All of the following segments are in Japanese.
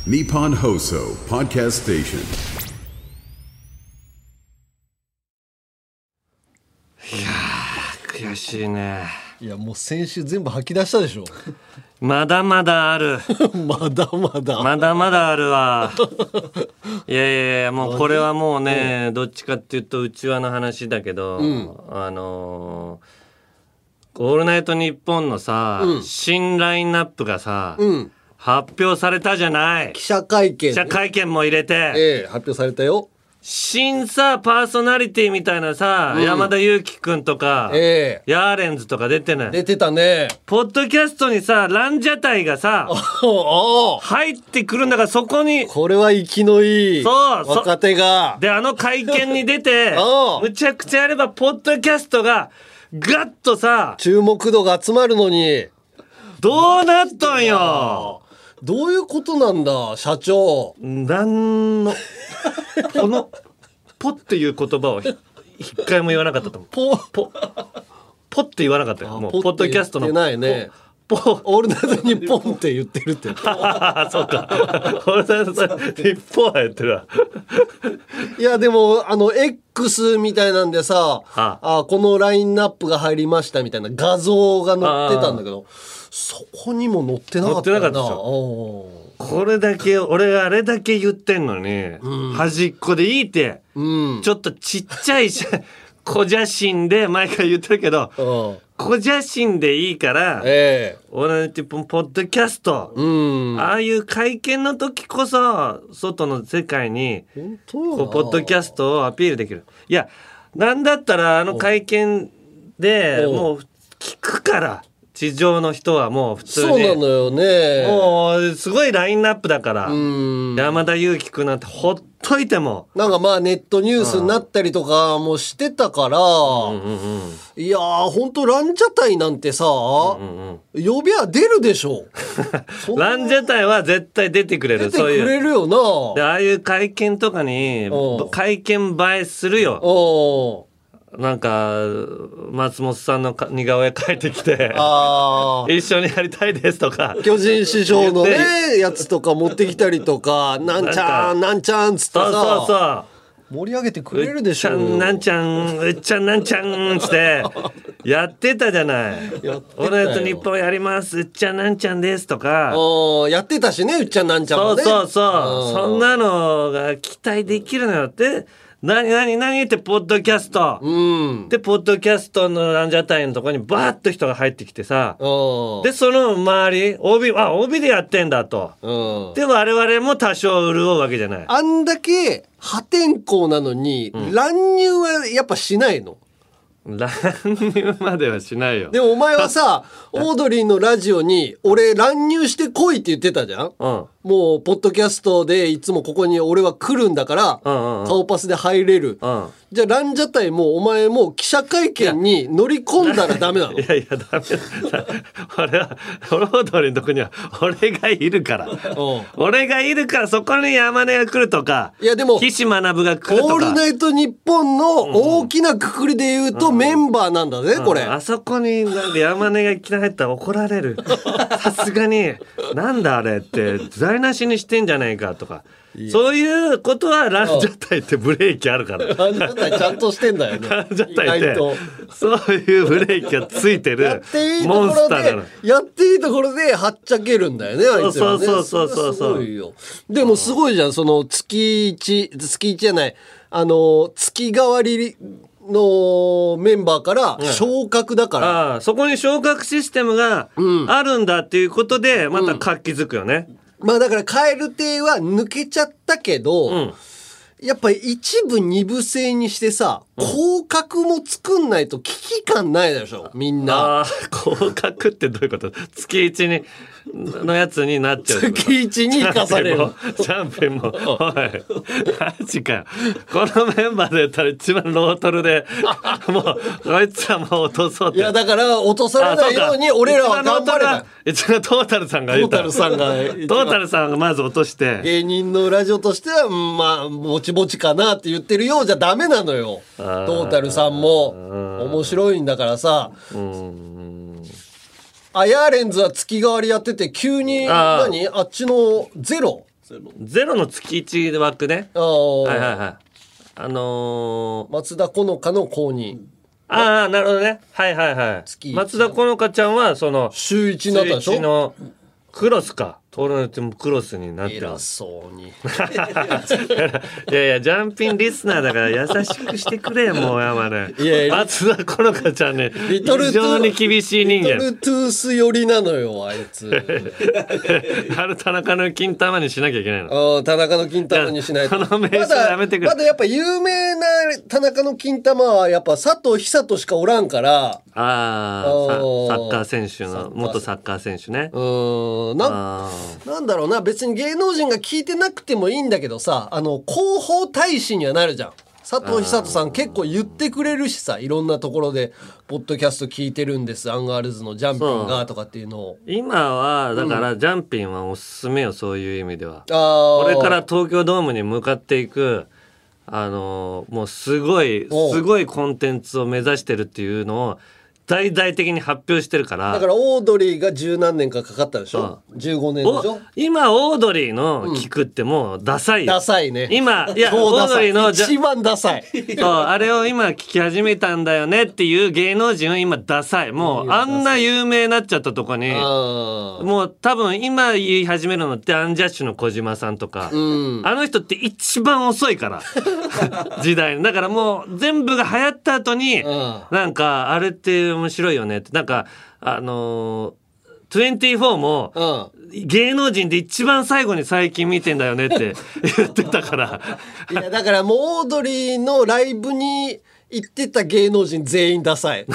Nippon Hoso Podcast Station. いやー悔しいね。 いやもう先週全部吐き出したでしょまだまだあるまだまだまだまだあるわいやいやいやもうこれはもうねどっちかっていうと内輪の話だけど、オールナイトニッポンのさ、新ラインナップがさ、発表されたじゃない。 記者会見、 記者会見も入れて、 発表されたよ。 新さパーソナリティみたいなさ、山田裕貴くんとか、ヤーレンズとか出てない。 出てたね。 ポッドキャストにさランジャタイがさ入ってくるんだから、そこにこれは生きのいい若手がで会見に出てむちゃくちゃやればポッドキャストがガッとさ注目度が集まるのにどうなったんよ。 どういうことなんだ社長。 なんのこのポっていう言葉を一回も言わなかったと思う。ポって言わなかったよ。もうポッドキャストのポないね。オールナイトニッポンって言ってるってそうかオールナイトニッポンは言ってるわいやでもX みたいなんでさこのラインナップが入りましたみたいな画像が載ってたんだけど、そこにも載ってなかったよな。 載ってなかったでしょ。これだけ俺があれだけ言ってんのに、端っこでいいって、ちょっとちっちゃい小写真で毎回言ってるけど、小写真でいいから、オールナイトニッポンポッドキャスト、ああいう会見の時こそ外の世界にこうポッドキャストをアピールできる。いやなんだったら会見でもう聞くから。地上の人はもう普通にそうなのよね。 もうすごいラインナップだから山田裕貴くんなんてほっといてもなんかまあネットニュースになったりとかもしてたから、いやーほんとランジャタイなんてさ、呼びゃ出るでしょランジャタイは絶対出てくれる。 出てくれるよな。 でああいう会見とかに会見映えするよ。なんか松本さんの似顔絵描いてきて一緒にやりたいですとか巨人師匠のねやつとか持ってきたりとかなんちゃんなんちゃんつってさ盛り上げてくれるでしょ。 なんちゃんうっちゃんなんちゃんつってやってたじゃない。オールナイトニッポンやりますうっちゃんなんちゃんですとかやってたしねうっちゃんなんちゃんもね。 そうそんなのが期待できるのよって何ってポッドキャスト、でポッドキャストのランジャタイのところにバーッと人が入ってきてさでその周り OB でやってんだと、で我々も多少潤うわけじゃない。 あんだけ破天荒なのに、乱入はやっぱしないの。 乱入まではしないよ。 でもお前はさオードリーのラジオに俺乱入してこいって言ってたじゃん、もうポッドキャストでいつもここに俺は来るんだから、顔パスで入れる、じゃあランジャタイもお前も記者会見に乗り込んだらダメなの。 いやダメだ俺はオードリーのとこには俺がいるから俺がいるからそこに山根が来るとか、 いやでも岸学が来るとかオールナイトニッポンの大きなくくりで言うとメンバーなんだね、これ。 あそこになんで山根がいきなり入ったら怒られるさすがになんだあれって台無しにしてんじゃないかとか、そういうことはランジャタイってブレーキあるから。 ランジャタイちゃんとしてんだよね。 ランジャタイってそういうブレーキがついてるモンスターなの。 やっていいところではっちゃけるんだよね、あいつらね。 そうすごいよ。でもすごいじゃん、その月1じゃない月替わりのメンバーから昇格だから、 そこに昇格システムがあるんだっていうことでまた活気づくよね。 まあだから蛙亭は抜けちゃったけど、やっぱり一部二部制にしてさ、降格も作んないと危機感ないでしょみんな。 降格ってどういうこと？月一にのやつになっちゃう。 月一に生かされる。 チャンピオンもおいマジかよ。このメンバーで言ったら一番ロートルでもうこいつらもう落とそうって。 いやだから落とされないように俺らは頑張れば。 一番トータルさんが言った。 トータルさんがまず落として。 芸人のラジオとしてはまあぼちぼちかなって言ってるようじゃダメなのよ。トータルさんも面白いんだからさ。ヤーレンズは月替わりやってて急にあっちのゼロゼロの月1枠ね。はいはいはい。 松田好花の公認。 ああ、なるほどね。はいはいはい。松田好花ちゃんはその週1になったでしょ。 週1のクロスか。トーナメントもクロスになってる。 偉そうに。いやいや、ジャンピンリスナーだから優しくしてくれよ、もう山根。松田好花ちゃんね、非常に厳しい人間。 リトルトゥース寄りなのよ、あいつ。 田中の金玉にしなきゃいけないの。 田中の金玉にしないと。 この名称やめてくれ。 まだやっぱ有名な田中の金玉はやっぱ佐藤久人しかおらんから。 サッカー選手の、元サッカー選手ね。 なんだろうな、別に芸能人が聞いてなくてもいいんだけどさ、広報大使にはなるじゃん。佐藤久人さん結構言ってくれるしさ、いろんなところでポッドキャスト聞いてるんです、アンガールズのジャンピンがとかっていうのを。 今はだからジャンピンはおすすめよ、そういう意味では。これから東京ドームに向かっていくもうすごいコンテンツを目指してるっていうのを大々的に発表してるから。 だからオードリーが十何年かかったでしょ。15年でしょ。 今オードリーの聞くってもうダサいよ。 ダサいね。 今いやオードリーの一番ダサい。 そうあれを今聞き始めたんだよねっていう芸能人は今ダサい。もうあんな有名になっちゃったとこにもう多分今言い始めるのってアンジャッシュの小島さんとか、あの人って一番遅いから時代に。だからもう全部が流行った後になんかあれって面白いよねってなんか24も芸能人で一番最後に最近見てんだよねって言ってたからいやだからもうオードリーのライブに行ってた芸能人全員ダサい。 い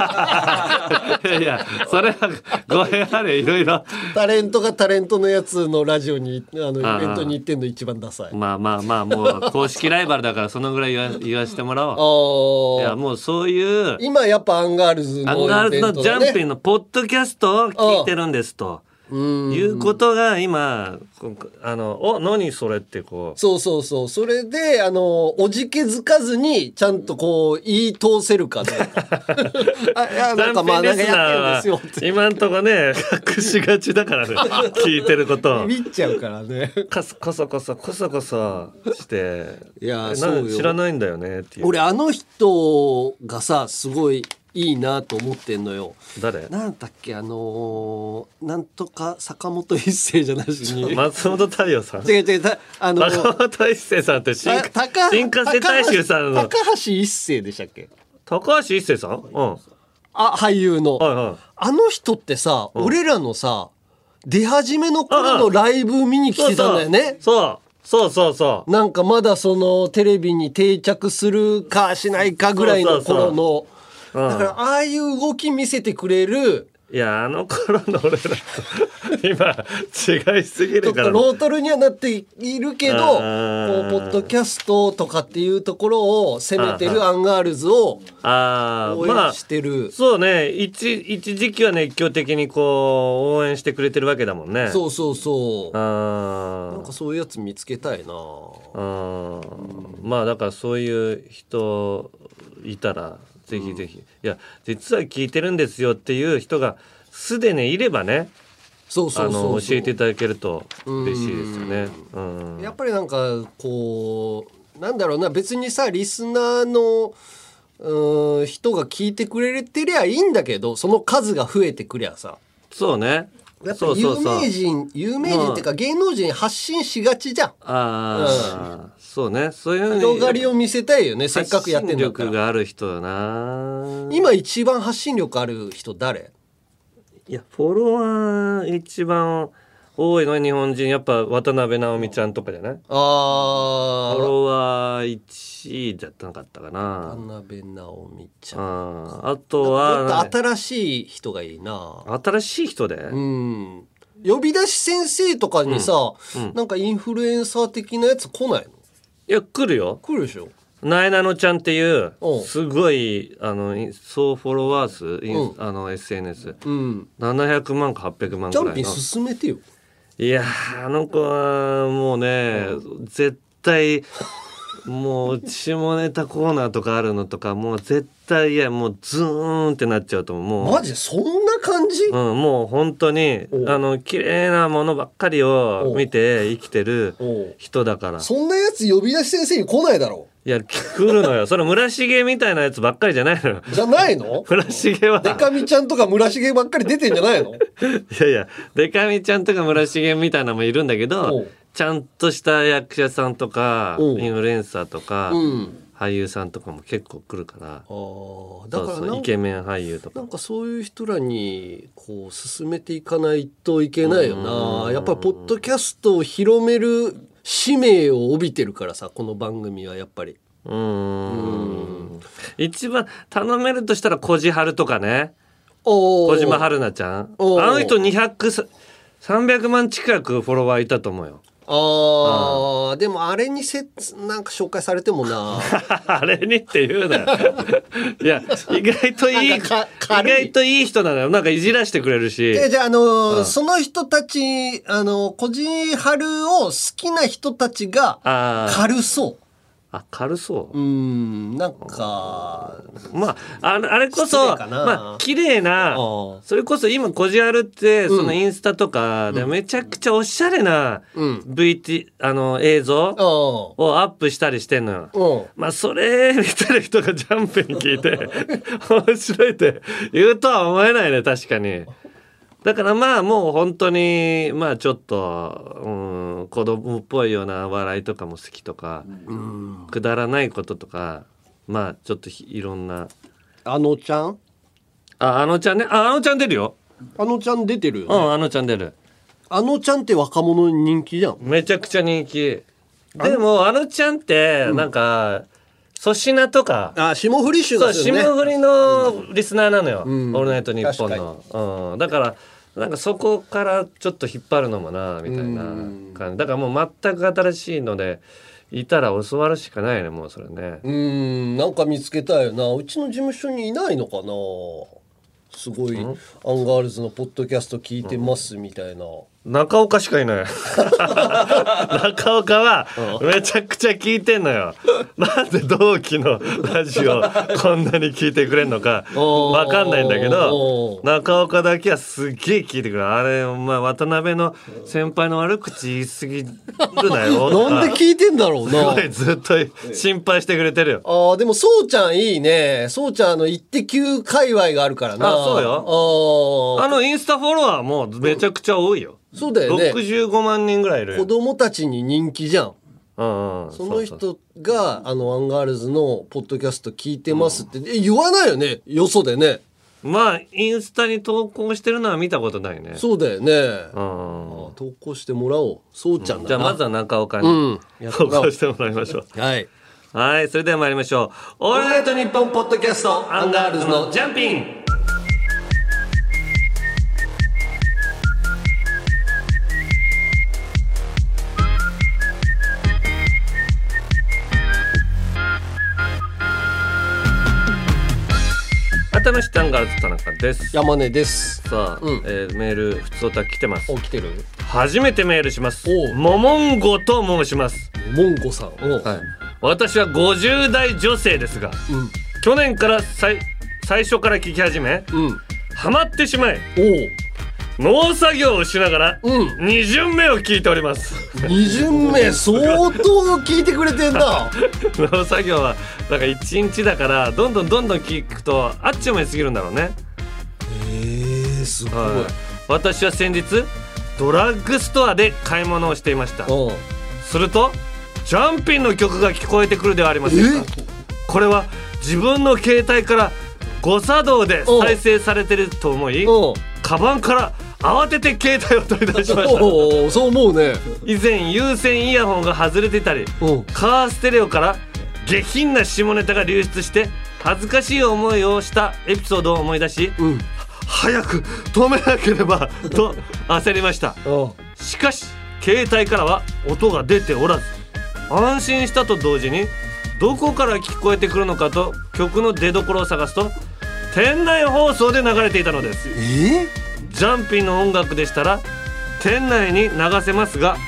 やそれはごめんあれいろいろタレントがタレントのやつのラジオにイベントに行ってんの一番ダサい。 まあもう公式ライバルだからそのぐらい言わせてもらおう。いやもうそういう今やっぱアンガールズのイベントだね。 アンガールズのジャンピンのポッドキャストを聞いてるんですということが今何それってこうそうそれでおじけづかずにちゃんとこう言い通せるかね。 なんかまあなんかやってるんですよって今んとこね隠しがちだからね聞いてることビビっちゃうからねこそこそしていやそうよ知らないんだよねっていう。 俺人がさすごいいいなと思ってんのよ。 誰？ なんだっけなんとか坂本一生じゃなしに松本太陽さん。 違う坂本一生さんって新加瀬大衆さんの高橋一生でしたっけ？ 高橋一生さん？ 俳優の、あの人ってさ、俺らのさ出始めの頃のライブ見に来てたんだよね。 そうなんかまだそのテレビに定着するかしないかぐらいの頃のだからああいう動き見せてくれる。 いや頃の俺らと今違いすぎるからちょっとロートルにはなっているけどこうポッドキャストとかっていうところを攻めてるアンガールズを応援してる、 そうね一時期は熱狂的にこう応援してくれてるわけだもんね。 そうなんかそういうやつ見つけたいな。 まあだからそういう人いたらぜひぜひ、いや実は聞いてるんですよっていう人がすでにいればね教えていただけると嬉しいですよね。 やっぱりなんかこうなんだろうな、別にさリスナーの人が聞いてくれてりゃいいんだけど、その数が増えてくりゃさ、 そうね、 やっぱ有名人っていうか芸能人発信しがちじゃん。 そうね、そういう広がりを見せたいよね、せっかくやってんだから。 発信力がある人だな。 今一番発信力ある人誰？ いやフォロワー一番多いのは日本人、やっぱ渡辺直美ちゃんとかじゃない？フォロワー1位じゃなかったかな。 渡辺直美ちゃん。 あとは新しい人がいいな。 新しい人で？ 呼び出し先生とかにさ、なんかインフルエンサー的なやつ来ないの？ いや来るよ。 来るでしょ。 なえなのちゃんっていうすごい総フォロワー数、SNS、700万か800万ぐらいの。 ジャンピン進めてよ。 いやあの子はもうね、絶対もう下ネタコーナーとかあるのとかもう絶対もうズーンってなっちゃうと思う。もうマジでそんな感じ？ もう本当に綺麗なものばっかりを見て生きてる人だから。 そんなやつ呼び出し先生に来ないだろう。 いや来るのよ。それ村重みたいなやつばっかりじゃないのよ。 じゃないの？ 村重はデカミちゃんとか村重ばっかり出てんじゃないの？ いやいやデカミちゃんとか村重みたいなのもいるんだけど、ちゃんとした役者さんとかインフルエンサーとか、俳優さんとかも結構来るから。だからそうイケメン俳優とかなんかそういう人らにこう進めていかないといけないよな。やっぱりポッドキャストを広める使命を帯びてるからさ、この番組はやっぱり一番頼めるとしたら小路春とかね、小島春菜ちゃん、あの人300万近くフォロワーいたと思うよ。 でもあれになんか紹介されてもなあれにって言うなよいや意外といい人なのよ。なんかいじらしてくれるし。 じゃあその人たち小路春を好きな人たちが軽そう。 軽そう。 なんかまああれこそまあ綺麗な、それこそ今こじあるってそのインスタとかでめちゃくちゃおしゃれな映像をアップしたりしてんのよ。まあそれ見てる人がジャンプに聞いて面白いって言うとは思えないね。確かに。だからまあもう本当にまあちょっと、子供っぽいような笑いとかも好きとか、くだらないこととかまあちょっといろんな。 あのちゃんね。あのちゃん出るよ。 あのちゃん出てるよね。 あのちゃん出る。 あのちゃんって若者に人気じゃん。 めちゃくちゃ人気。でもあのちゃんってなんか、粗品とか霜降り種ですよね。 霜降りのリスナーなのよ、オールナイトニッポンの、だからなんかそこからちょっと引っ張るのもなみたいな感じだから、もう全く新しいのでいたら教わるしかないね。もうそれね。 なんか見つけたいよな。うちの事務所にいないのかな。すごいアンガールズのポッドキャスト聞いてますみたいな。 中岡しかいない中岡はめちゃくちゃ聞いてんのよ。なんで同期のラジオこんなに聞いてくれんのかわかんないんだけど、中岡だけはすっげえ聞いてくれる。あれお前渡辺の先輩の悪口言い過ぎるなよなんで聞いてんだろうな。 すごいずっと心配してくれてるよ。 でもそうちゃんいいね。そうちゃんイッテ Q 界隈があるからな。 そうよ。インスタフォロワーもめちゃくちゃ多いよ。 そうだよね。 65万人ぐらいいる。 子供たちに人気じゃん。その人がアンガールズのポッドキャスト聞いてますって言わないよね。よそでね。まあインスタに投稿してるのは見たことないね。そうだよね。投稿してもらおう。そうちゃんだな。じゃあまずは中岡に投稿してもらいましょう。はい。はい、それでは参りましょう。オールナイトニッポンポッドキャストアンガールズのジャンピン。改めましてアンガールズ田中です。山根です。さあ、メールふつおた来てます。来てる。初めてメールします。モモンゴと申します。モモンゴさん。はい。私は50代女性ですが、去年から最初から聞き始め、ハマってしまい、農作業をしながら2巡目を聞いております。2巡目相当聞いてくれてんだ。農作業はだから1日だからどんどん聞くとあっちゅう間に過ぎるんだろうね。すごい。私は先日ドラッグストアで買い物をしていました。するとジャンピンの曲が聞こえてくるではありませんか。これは自分の携帯から誤作動で再生されてると思い、カバンから慌てて携帯を取り出しました。そう思うね。以前有線イヤホンが外れてたり、カーステレオから下品な下ネタが流出して恥ずかしい思いをしたエピソードを思い出し、早く止めなければと焦りました。しかし携帯からは音が出ておらず、安心したと同時にどこから聞こえてくるのかと曲の出所を探すと店内放送で流れていたのです。ジャンピンの音楽でしたら店内に流せますが、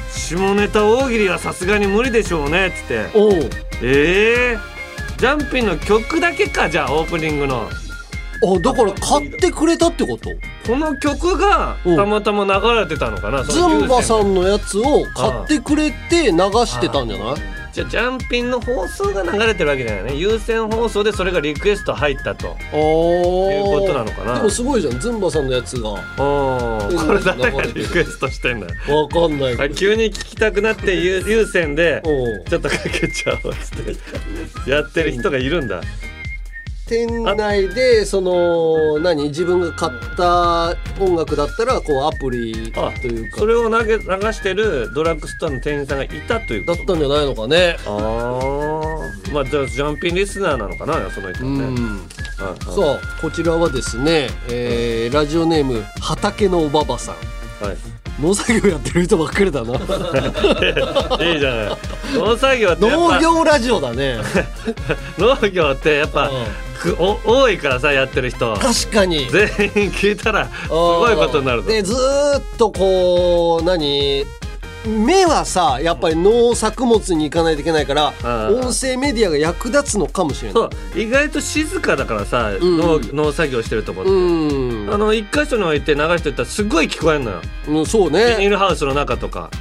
下ネタ大喜利はさすがに無理でしょうねっつって。 おうジャンピンの曲だけか。じゃあオープニングのだから買ってくれたってこと？ この曲がたまたま流れてたのかな。 ズンバさんのやつを買ってくれて流してたんじゃない？ じゃあジャンピンの放送が流れてるわけじゃないね。有線放送でそれがリクエスト入ったということなのかな。 でもすごいじゃん、ズンバさんのやつが。 これ誰がリクエストしてんだよ。 わかんないけど急に聞きたくなって有線でちょっとかけちゃおうっつってやってる人がいるんだ。 店内でその自分が買った音楽だったらこうアプリというかそれを流してるドラッグストアの店員さんがいたというだったんじゃないのかね。 まあじゃあジャンピンリスナーなのかなその人ね。 さあこちらはですね、ラジオネーム畑のおばばさん。はい、農作業やってる人ばっかりだな。 いいじゃない。農作業って農業ラジオだね。 農業ってやっぱ、多いからさやってる人。 確かに全員聞いたらすごいことになるぞ。 でずーっとこう目はさやっぱり農作物に行かないといけないから音声メディアが役立つのかもしれない。 そう意外と静かだからさ、農作業してるとこって一箇所に置いて流していったらすごい聞こえるのよ。 そうね。 ビニールハウスの中とか。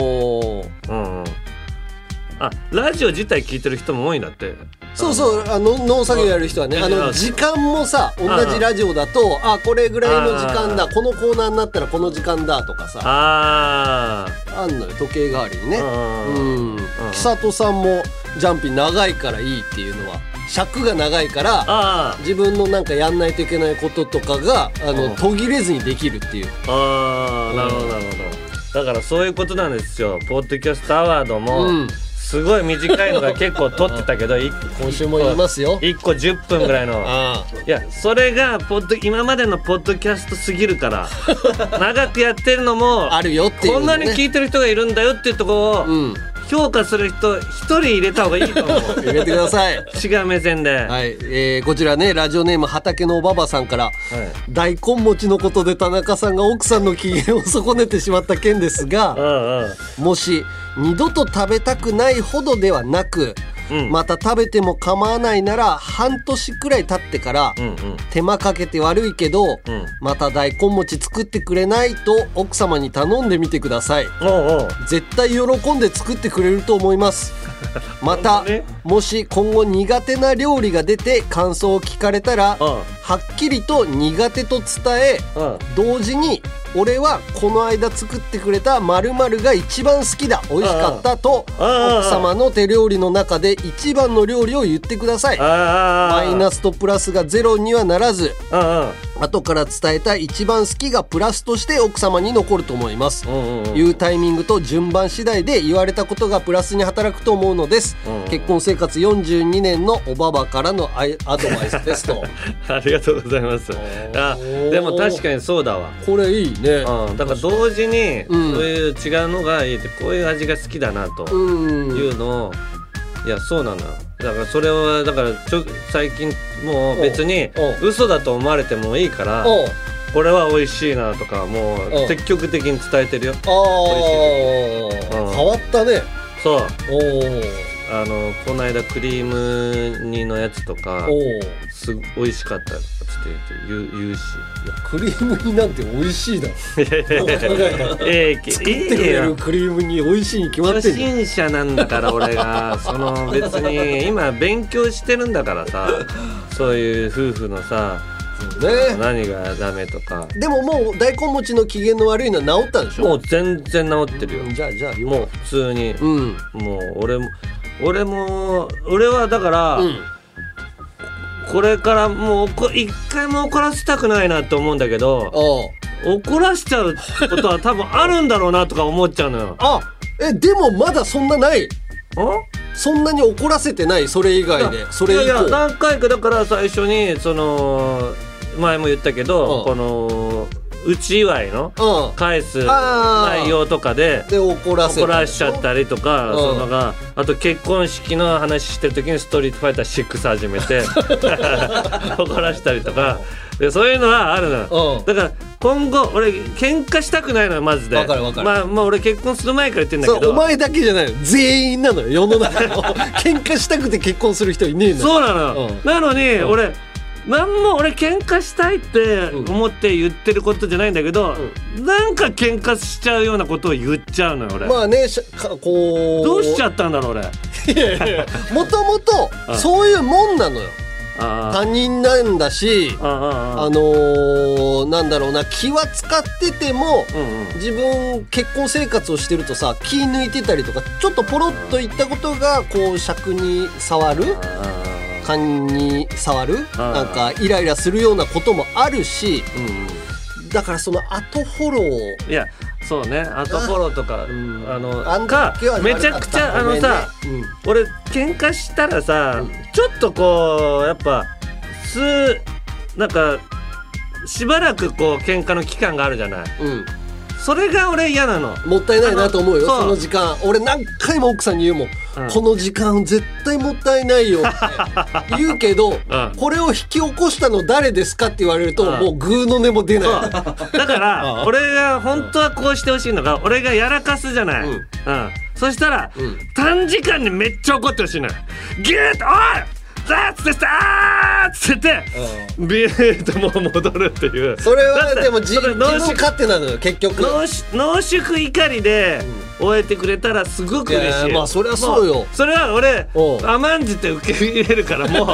ラジオ自体聞いてる人も多いんだって。 そう農作業やる人はね時間もさ同じラジオだとこれぐらいの時間だこのコーナーになったらこの時間だとかさあんのよ時計代わりにね。久人さんもジャンピン長いからいいっていうのは尺が長いから自分のなんかやんないといけないこととかが途切れずにできるっていう。 なるほどなるほど。だからそういうことなんですよ。ポッドキャストアワードも、すごい短いのが結構撮ってたけど今週も言いますよ。 1個10分ぐらいのいやそれが今までのポッドキャストすぎるから長くやってるのもあるよっていう、 こんなに聞いてる人がいるんだよっていうところを、評価する人一人入れた方がいいと思う。 入れてください。 違う目線で。 はい、こちらねラジオネーム畑のおばばさんから、大根餅のことで田中さんが奥さんの機嫌を損ねてしまった件ですが、もし二度と食べたくないほどではなく、また食べても構わないなら半年くらい経ってから、手間かけて悪いけど、また大根餅作ってくれないと奥様に頼んでみてください。絶対喜んで作ってくれると思います。またもし今後苦手な料理が出て感想を聞かれたら、はっきりと苦手と伝え、同時に俺はこの間作ってくれた〇〇が一番好きだ美味しかったと奥様の手料理の中で一番の料理を言ってください。マイナスとプラスがゼロにはならず、後から伝えた一番好きがプラスとして奥様に残ると思います。言うタイミングと順番次第で言われたことがプラスに働くと思うのです。結婚生活42年のおばばからのアドバイスですと。 ありがとうございます。でも確かにそうだわ。 これいいね。 だから同時にそういう違うのがいいってこういう味が好きだなというのをいやそうなのよ。だからそれはだから最近もう別に嘘だと思われてもいいからこれは美味しいなとかもう積極的に伝えてるよ。 変わったね。 そうこの間クリーム煮のやつとか美味しかったよって言うし。 いやクリーム煮なんて美味しいだろ。作ってくれるクリーム煮美味しいに決まってる。 初心者なんだから俺が別に今勉強してるんだからさそういう夫婦のさ何がダメとか。 でももう大根餅の機嫌の悪いのは治ったんでしょ。 もう全然治ってるよ。 じゃあもう普通に、もう俺はだから、これからもう一回も怒らせたくないなって思うんだけど怒らしちゃうことは多分あるんだろうなとか思っちゃうのよ。 でもまだそんなない。そんなに怒らせてない。それ以外でそれ以降。いや何回かだから最初に前も言ったけど、この内祝いの返す内容とかで怒らしちゃったりとか、そのがあと結婚式の話してる時にストリートファイター6始めて怒らしたりとかで、そういうのはあるの。だから今後俺喧嘩したくないのよマジで。 わかるわかる。 まあ俺結婚する前から言ってんだけど、 お前だけじゃないの、全員なのよ世の中の喧嘩したくて結婚する人いねえの。 そうなの、なのに俺喧嘩したいって思って言ってることじゃないんだけど、なんか喧嘩しちゃうようなことを言っちゃうのよ俺。 まあね、こうどうしちゃったんだろう俺。 もともとそういうもんなのよ。他人なんだし、なんだろうな、気は使ってても、自分結婚生活をしてるとさ、気抜いてたりとか、ちょっとポロッと言ったことがこう尺に触る、勘に触る、なんかイライラするようなこともあるし、だからその後フォロー、 いやそうね、後フォローとかめちゃくちゃさ、俺喧嘩したらさ、ちょっとこうやっぱなんかしばらくこう喧嘩の期間があるじゃない、それが俺嫌なの。 もったいないなと思うよ、その時間。俺何回も奥さんに言うもん、この時間絶対もったいないよって言うけど、これを引き起こしたの誰ですかって言われると、もうグーの音も出ない。 だから俺が本当はこうしてほしいのが、俺がやらかすじゃない、そしたら、短時間にめっちゃ怒ってほしいのよ。ギューッと「おいザッツでしたー!」っつってビーッともう戻るっていう。 それはでも自分勝手なのよ結局。 濃縮怒りで終えてくれたらすごく嬉しい。 まあそれはそうよ。 それは俺甘んじて受け入れるからもう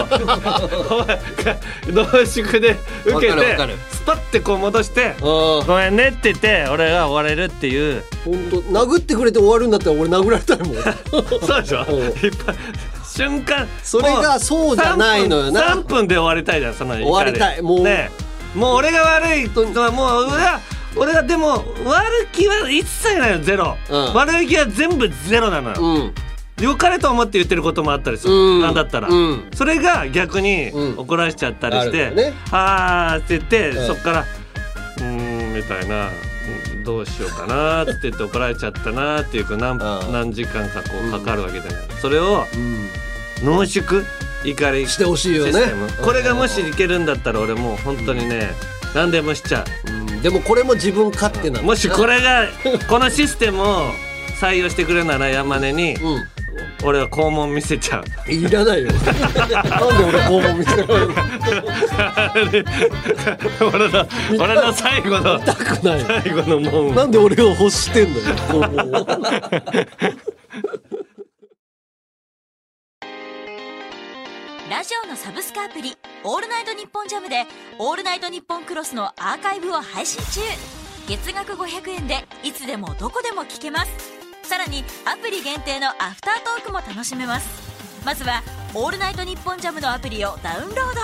濃縮で受けてスパッてこう戻して「ごめんね」って言って俺が終われるっていう。 本当殴ってくれて終わるんだったら俺殴られたいもん。 そうでしょ。いっぱい瞬間。 それがそうじゃないのよな。 3分で終わりたいじゃんその怒り。 終わりたいもうね。もう俺が悪いとはもう俺がでも悪気は一切ないの、ゼロ、悪気は全部ゼロなのよ、良かれと思って言ってることもあったりする、なんだったら、それが逆に怒らしちゃったりして「はー」って言って、そっから「みたいな、どうしようかな」って言って怒られちゃったなっていうか、何時間かこうかかるわけじゃない、それを濃縮怒りしてほしいよね。 これがもしいけるんだったら俺もう本当にね、何でもしちゃう。 でもこれも自分勝手なの。 もしこれがこのシステムを採用してくれるなら山根に、俺は肛門見せちゃう。 いらないよ。なんで俺肛門見せないの？俺の最後の痛くない。 最後の門。 なんで俺を欲してんのよ。肛門を。 ラジオのサブスクアプリ「オールナイトニッポンジャム」で「オールナイトニッポンクロス」のアーカイブを配信中。月額500円でいつでもどこでも聞けます。さらにアプリ限定のアフタートークも楽しめます。まずは「オールナイトニッポンジャム」のアプリをダウンロード。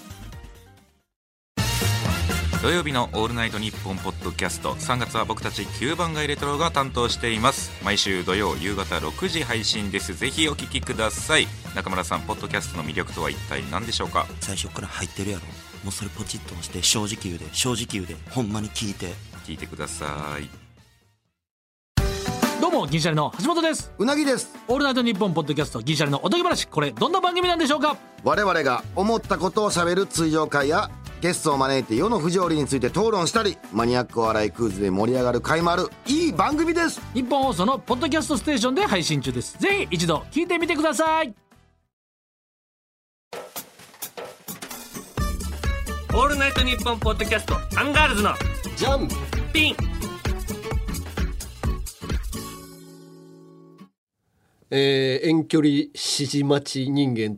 土曜日のオールナイトニッポンポッドキャスト、3月は僕たち9番街レトロが担当しています。毎週土曜夕方6時配信です。ぜひお聞きください。中村さん、ポッドキャストの魅力とは一体何でしょうか？ 最初から入ってるやろ。もうそれポチッと押して正直言うで、正直言うで、ほんまに聞いてください。 どうも銀シャリの橋本です。 うなぎです。 オールナイトニッポンポッドキャスト銀シャリのおとぎ話、これどんな番組なんでしょうか？ 我々が思ったことをしゃべる通常会や、ゲストを招いて世の不条理について討論したり、マニアックお笑いクイズで盛り上がる回もあるいい番組です。 日本放送のポッドキャストステーションで配信中です。ぜひ一度聞いてみてください。 オールナイトニッポンポッドキャスト、アンガールズのジャンピン。 遠距離指示待ち人間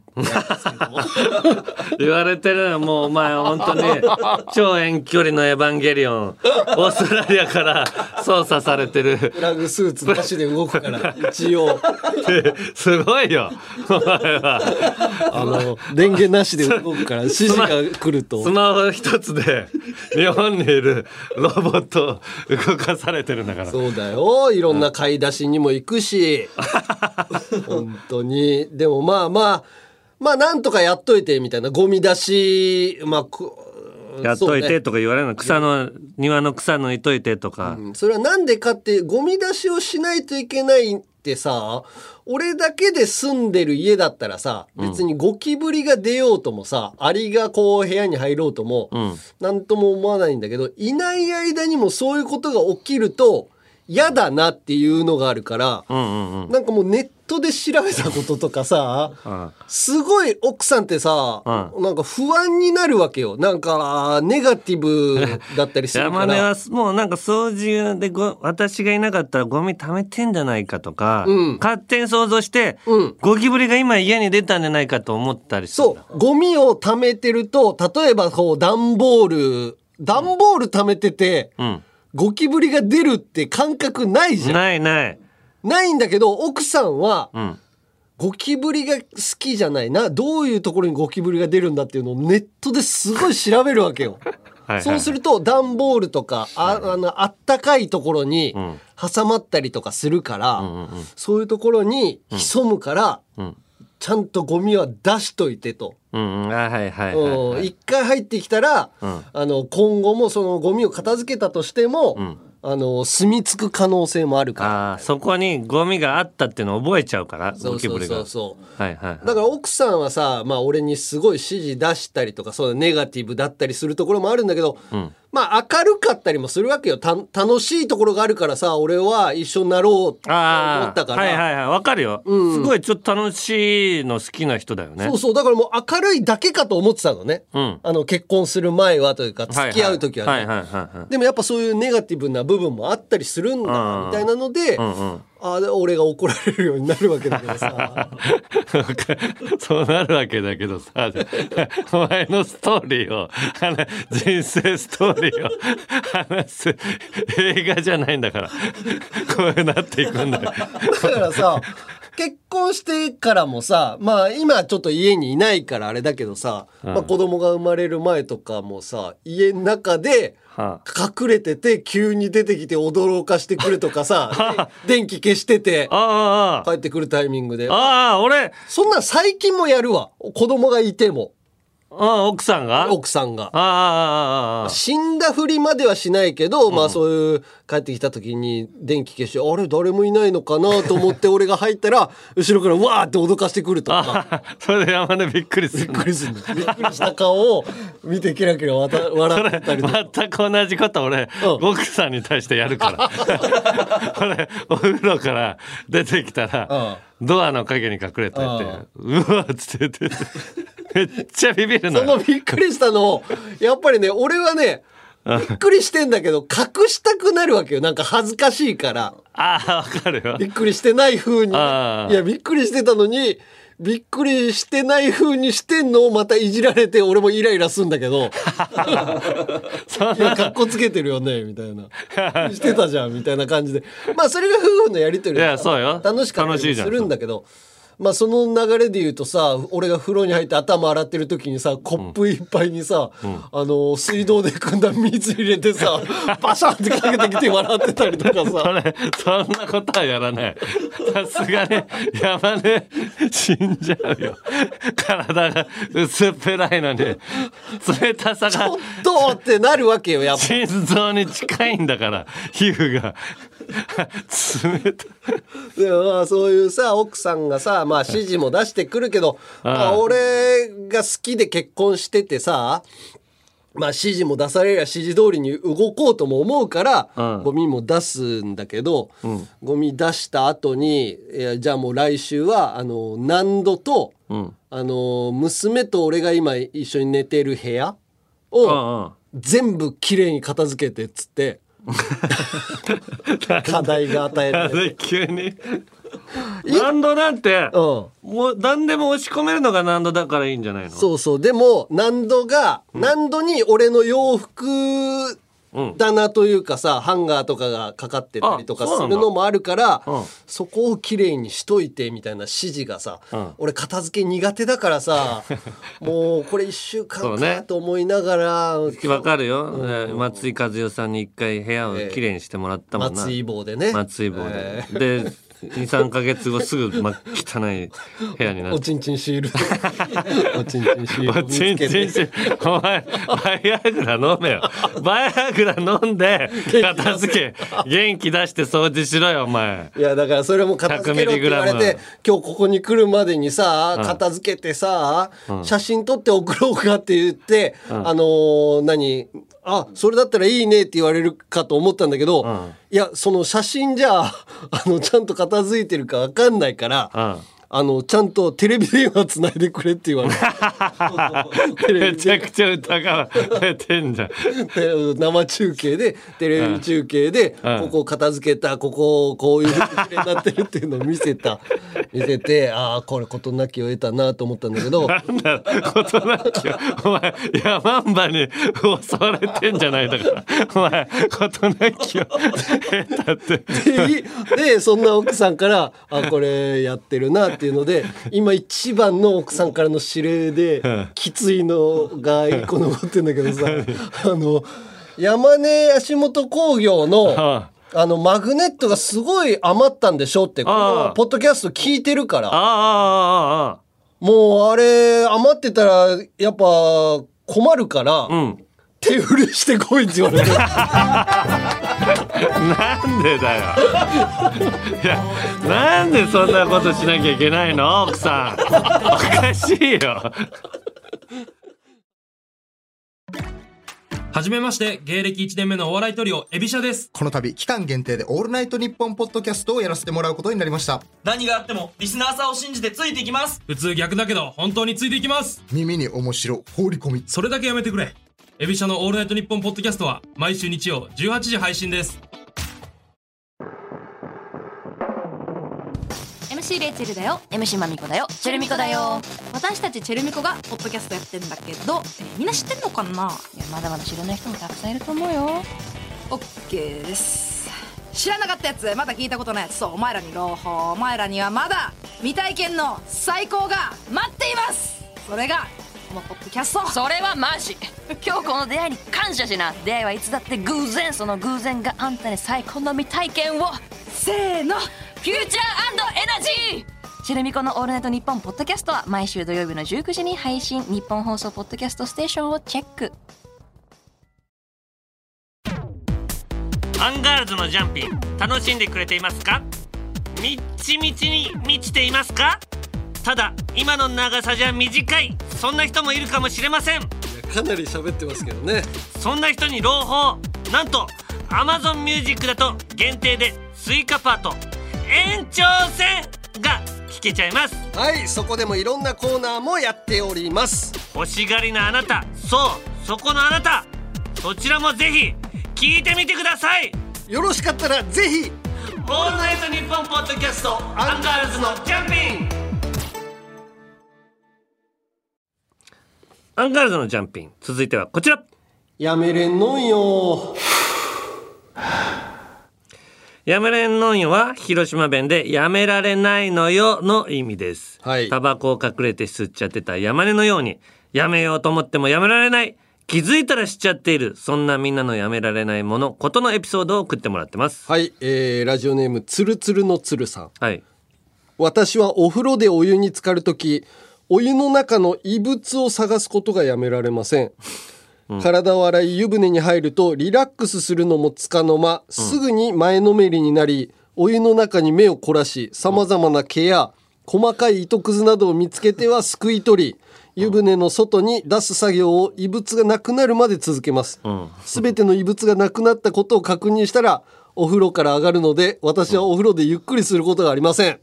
言われてるのもうお前本当に超遠距離のエヴァンゲリオン、オーストラリアから操作されてるプラグスーツなしで動くから一応すごいよお前は。 電源なしで動くから指示が来るとスマホ一つで日本にいるロボットを動かされてるんだから。 そうだよ、いろんな買い出しにも行くし本当に。でもまあなんとかやっといてみたいな、ゴミ出し、 やっといてとか言われるの、庭の草抜いといてとか、 それはなんでかって、ゴミ出しをしないといけないってさ、俺だけで住んでる家だったらさ、別にゴキブリが出ようともさ、アリがこう部屋に入ろうとも、なんとも思わないんだけど、いない間にもそういうことが起きると嫌だなっていうのがあるから、なんかもうネットで調べたこととかさ、すごい奥さんってさ、なんか不安になるわけよ。なんかネガティブだったりするから。 山根はもうなんか掃除で私がいなかったらゴミ溜めてんじゃないかとか、勝手に想像して、ゴキブリが今家に出たんじゃないかと思ったりする。 そう、ゴミを溜めてると、例えばこう段ボール溜めてて、ゴキブリが出るって感覚ないじゃん。ないんだけど、奥さんは、ゴキブリが好きじゃないな、どういうところにゴキブリが出るんだっていうのをネットですごい調べるわけよ。そうすると段ボールとかあったかいところに挟まったりとかするから、そういうところに潜むから、ちゃんとゴミは出しといてと。一回入ってきたら、今後もそのゴミを片付けたとしても、住み着く可能性もあるから。 そこにゴミがあったっていうのを覚えちゃうから、ゴキブリが。だから奥さんはさ、俺にすごい指示出したりとか、そうネガティブだったりするところもあるんだけど、明るかったりもするわけよ。楽しいところがあるからさ、俺は一緒になろうと思ったから。 わかるよ、すごいちょっと楽しいの好きな人だよね。 そう、だからもう明るいだけかと思ってたのね。結婚する前はというか、付き合う時はね。でもやっぱそういうネガティブな部分もあったりするんだ、みたいなので、俺が怒られるようになるわけだけどさ。 そうなるわけだけどさ、お前のストーリーを人生ストーリーを話す映画じゃないんだから、こうなっていくんだよ。だからさ、結婚してからもさ、今ちょっと家にいないからあれだけどさ、子供が生まれる前とかもさ、家の中で隠れてて急に出てきて驚かしてくるとかさ、電気消してて帰ってくるタイミングで、 俺そんなん最近もやるわ、子供がいても。 奥さんが死んだふりまではしないけど、そういう帰ってきた時に電気消して、あれ誰もいないのかなと思って俺が入ったら後ろからわーって脅かしてくるとか。 それで山根びっくりする。 びっくりした顔を見てキラキラ笑ってたりとか。 全く同じこと俺、奥さんに対してやるから俺お風呂から出てきたら、ドアの陰に隠れてて、うわっつってめっちゃビビるのよ。 そのびっくりしたのをやっぱりね、俺はねびっくりしてんだけど隠したくなるわけよ。なんか恥ずかしいから。 わかるよ。 びっくりしてない風に、いやびっくりしてたのにびっくりしてない風にしてんのをまたいじられて、俺もイライラすんだけどいやかっこつけてるよねみたいなしてたじゃんみたいな感じで、それが夫婦のやり取りで楽しかったりするんだけど、その流れで言うとさ、俺が風呂に入って頭洗ってる時にさ、コップいっぱいにさ、水道で汲んだ水入れてさバシャンってかけてきて笑ってたりとかさそんなことはやらない。さすがに山根死んじゃうよ。体が薄っぺらいのに冷たさがちょっとってなるわけよ。やっぱ心臓に近いんだから皮膚が冷たい。 でもそういうさ奥さんがさ、指示も出してくるけど、俺が好きで結婚しててさ、指示も出されりゃ指示通りに動こうとも思うから、ゴミも出すんだけど、ゴミ出した後にじゃあもう来週は難度と、娘と俺が今一緒に寝てる部屋を全部きれいに片付けてっつって課題が与えられて急に難度なんて、もう何でも押し込めるのが難度だからいいんじゃないの。 そうでも難度に俺の洋服棚というかさ、ハンガーとかがかかってたりとかするのもあるから、そこをきれいにしといてみたいな指示がさ、俺片付け苦手だからさもうこれ1週間かと思いながら。 わかるよ、松井和代さんに一回部屋をきれいにしてもらったもんな。 松井棒でね。 松井棒で、で 2,3 ヶ月後すぐ汚い部屋になっておちんちんシールおちんちんシールおちんちんシールお前バイアグラ飲めよバイアグラ飲んで片付け元気出して掃除しろよお前。 いやだからそれも片付けろって言われて今日ここに来るまでにさ片付けてさ、写真撮って送ろうかって言って、それだったらいいねって言われるかと思ったんだけど、いやその写真じゃちゃんと片付いてるか分かんないから、ちゃんとテレビ電話つないでくれって言われてめちゃくちゃ疑われてんじゃん生中継でテレビ中継でここ片付けたこここういう風になってるっていうのを見せてこれ事なきを得たなと思ったんだけどなんだ事なきをお前ヤマンバに襲われてんじゃないだからお前事なきを得たってでそんな奥さんからこれやってるなっていうので今一番の奥さんからの指令できついのが一個残ってんだけどさ山根足元工業のマグネットがすごい余ったんでしょってこのポッドキャスト聞いてるからもうあれ余ってたらやっぱ困るから、手売りしてこいって言われてなんでだよいやなんでそんなことしなきゃいけないの奥さんおかしいよはじめまして、芸歴1年目のお笑いトリオエビシャです。 この度期間限定でオールナイトニッポンポッドキャストをやらせてもらうことになりました。 何があってもリスナーさんを信じてついていきます。普通逆だけど本当についていきます。 耳に面白放り込み、 それだけやめてくれ。エビシャのオールナイトニッポンポッドキャストは毎週日曜18時配信です。 MC レイチェルだよ。 MC マミコだよ。チェルミコだよ。 私たちチェルミコがポッドキャストやってんだけど、みんな知ってんのかな。 いやまだまだ知らない人もたくさんいると思うよ。 OK です。知らなかったやつ、まだ聞いたことないやつ、そうお前らに朗報、お前らにはまだ未体験の最高が待っています。それがこのポッドキャスト。 それはマジ今日この出会いに感謝しな。出会いはいつだって偶然、その偶然があんたに最高の未体験を。 せーの、 フューチャー&エナジー。チェルミコのオールナイトニッポンポッドキャストは毎週土曜日の19時に配信。日本放送ポッドキャストステーションをチェック。 アンガールズのジャンピン楽しんでくれていますか。みっちみちに満ちていますか。ただ今の長さじゃ短い、そんな人もいるかもしれません。 かなり喋ってますけどね。 そんな人に朗報、なんと Amazon Music だと限定でスイカパート延長戦が聞けちゃいます。 はい、そこでもいろんなコーナーもやっております。 欲しがりなあなた、そこのあなた、そちらもぜひ聞いてみてください。 よろしかったらぜひオールナイトニッポンポッドキャストアンガールズのジャンピン。アンガールズのジャンピン、続いてはこちら。 やめれんのんよ。 やめれんのんよは広島弁でやめられないのよの意味です。タバコを隠れて吸っちゃってた山根のようにやめようと思ってもやめられない、気づいたらしちゃっている、そんなみんなのやめられないものことのエピソードを送ってもらってます。 はい、ラジオネームつるつるのつるさん。 はい。 私はお風呂でお湯に浸かるとき、お湯の中の異物を探すことがやめられません。体を洗い湯船に入るとリラックスするのもつかの間、すぐに前のめりになり、お湯の中に目を凝らし、さまざまな毛や細かい糸くずなどを見つけてはすくい取り、湯船の外に出す作業を異物がなくなるまで続けます。すべての異物がなくなったことを確認したらお風呂から上がるので、私はお風呂でゆっくりすることがありません。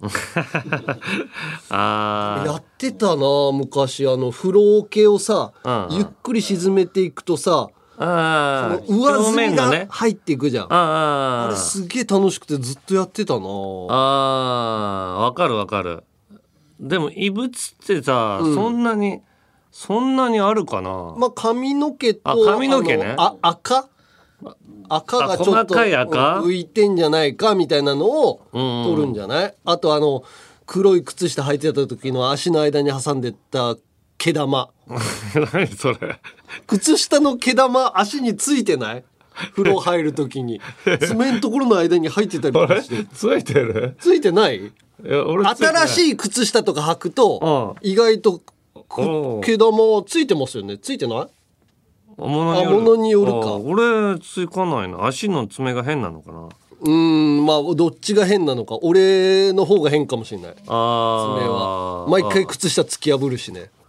やってたな昔、風呂桶をさ、ゆっくり沈めていくとさ、その上澄みが入っていくじゃん。あれすげえ楽しくてずっとやってたな。 わかるわかる。でも異物ってさ、そんなにあるかな。 まあ髪の毛と髪の毛ね、赤がちょっと浮いてんじゃないかみたいなのを取るんじゃない。あと黒い靴下履いてた時の足の間に挟んでった毛玉。 何それ。 靴下の毛玉足についてない。 風呂入るときに爪のところの間に入ってたりとかしてついてる？ ついてない？いや俺新しい靴下とか履くと意外と毛玉ついてますよね。ついてない？物によるか。 俺つかないな。足の爪が変なのかな。 まあどっちが変なのか。俺の方が変かもしれない。爪は毎回靴下突き破るしね。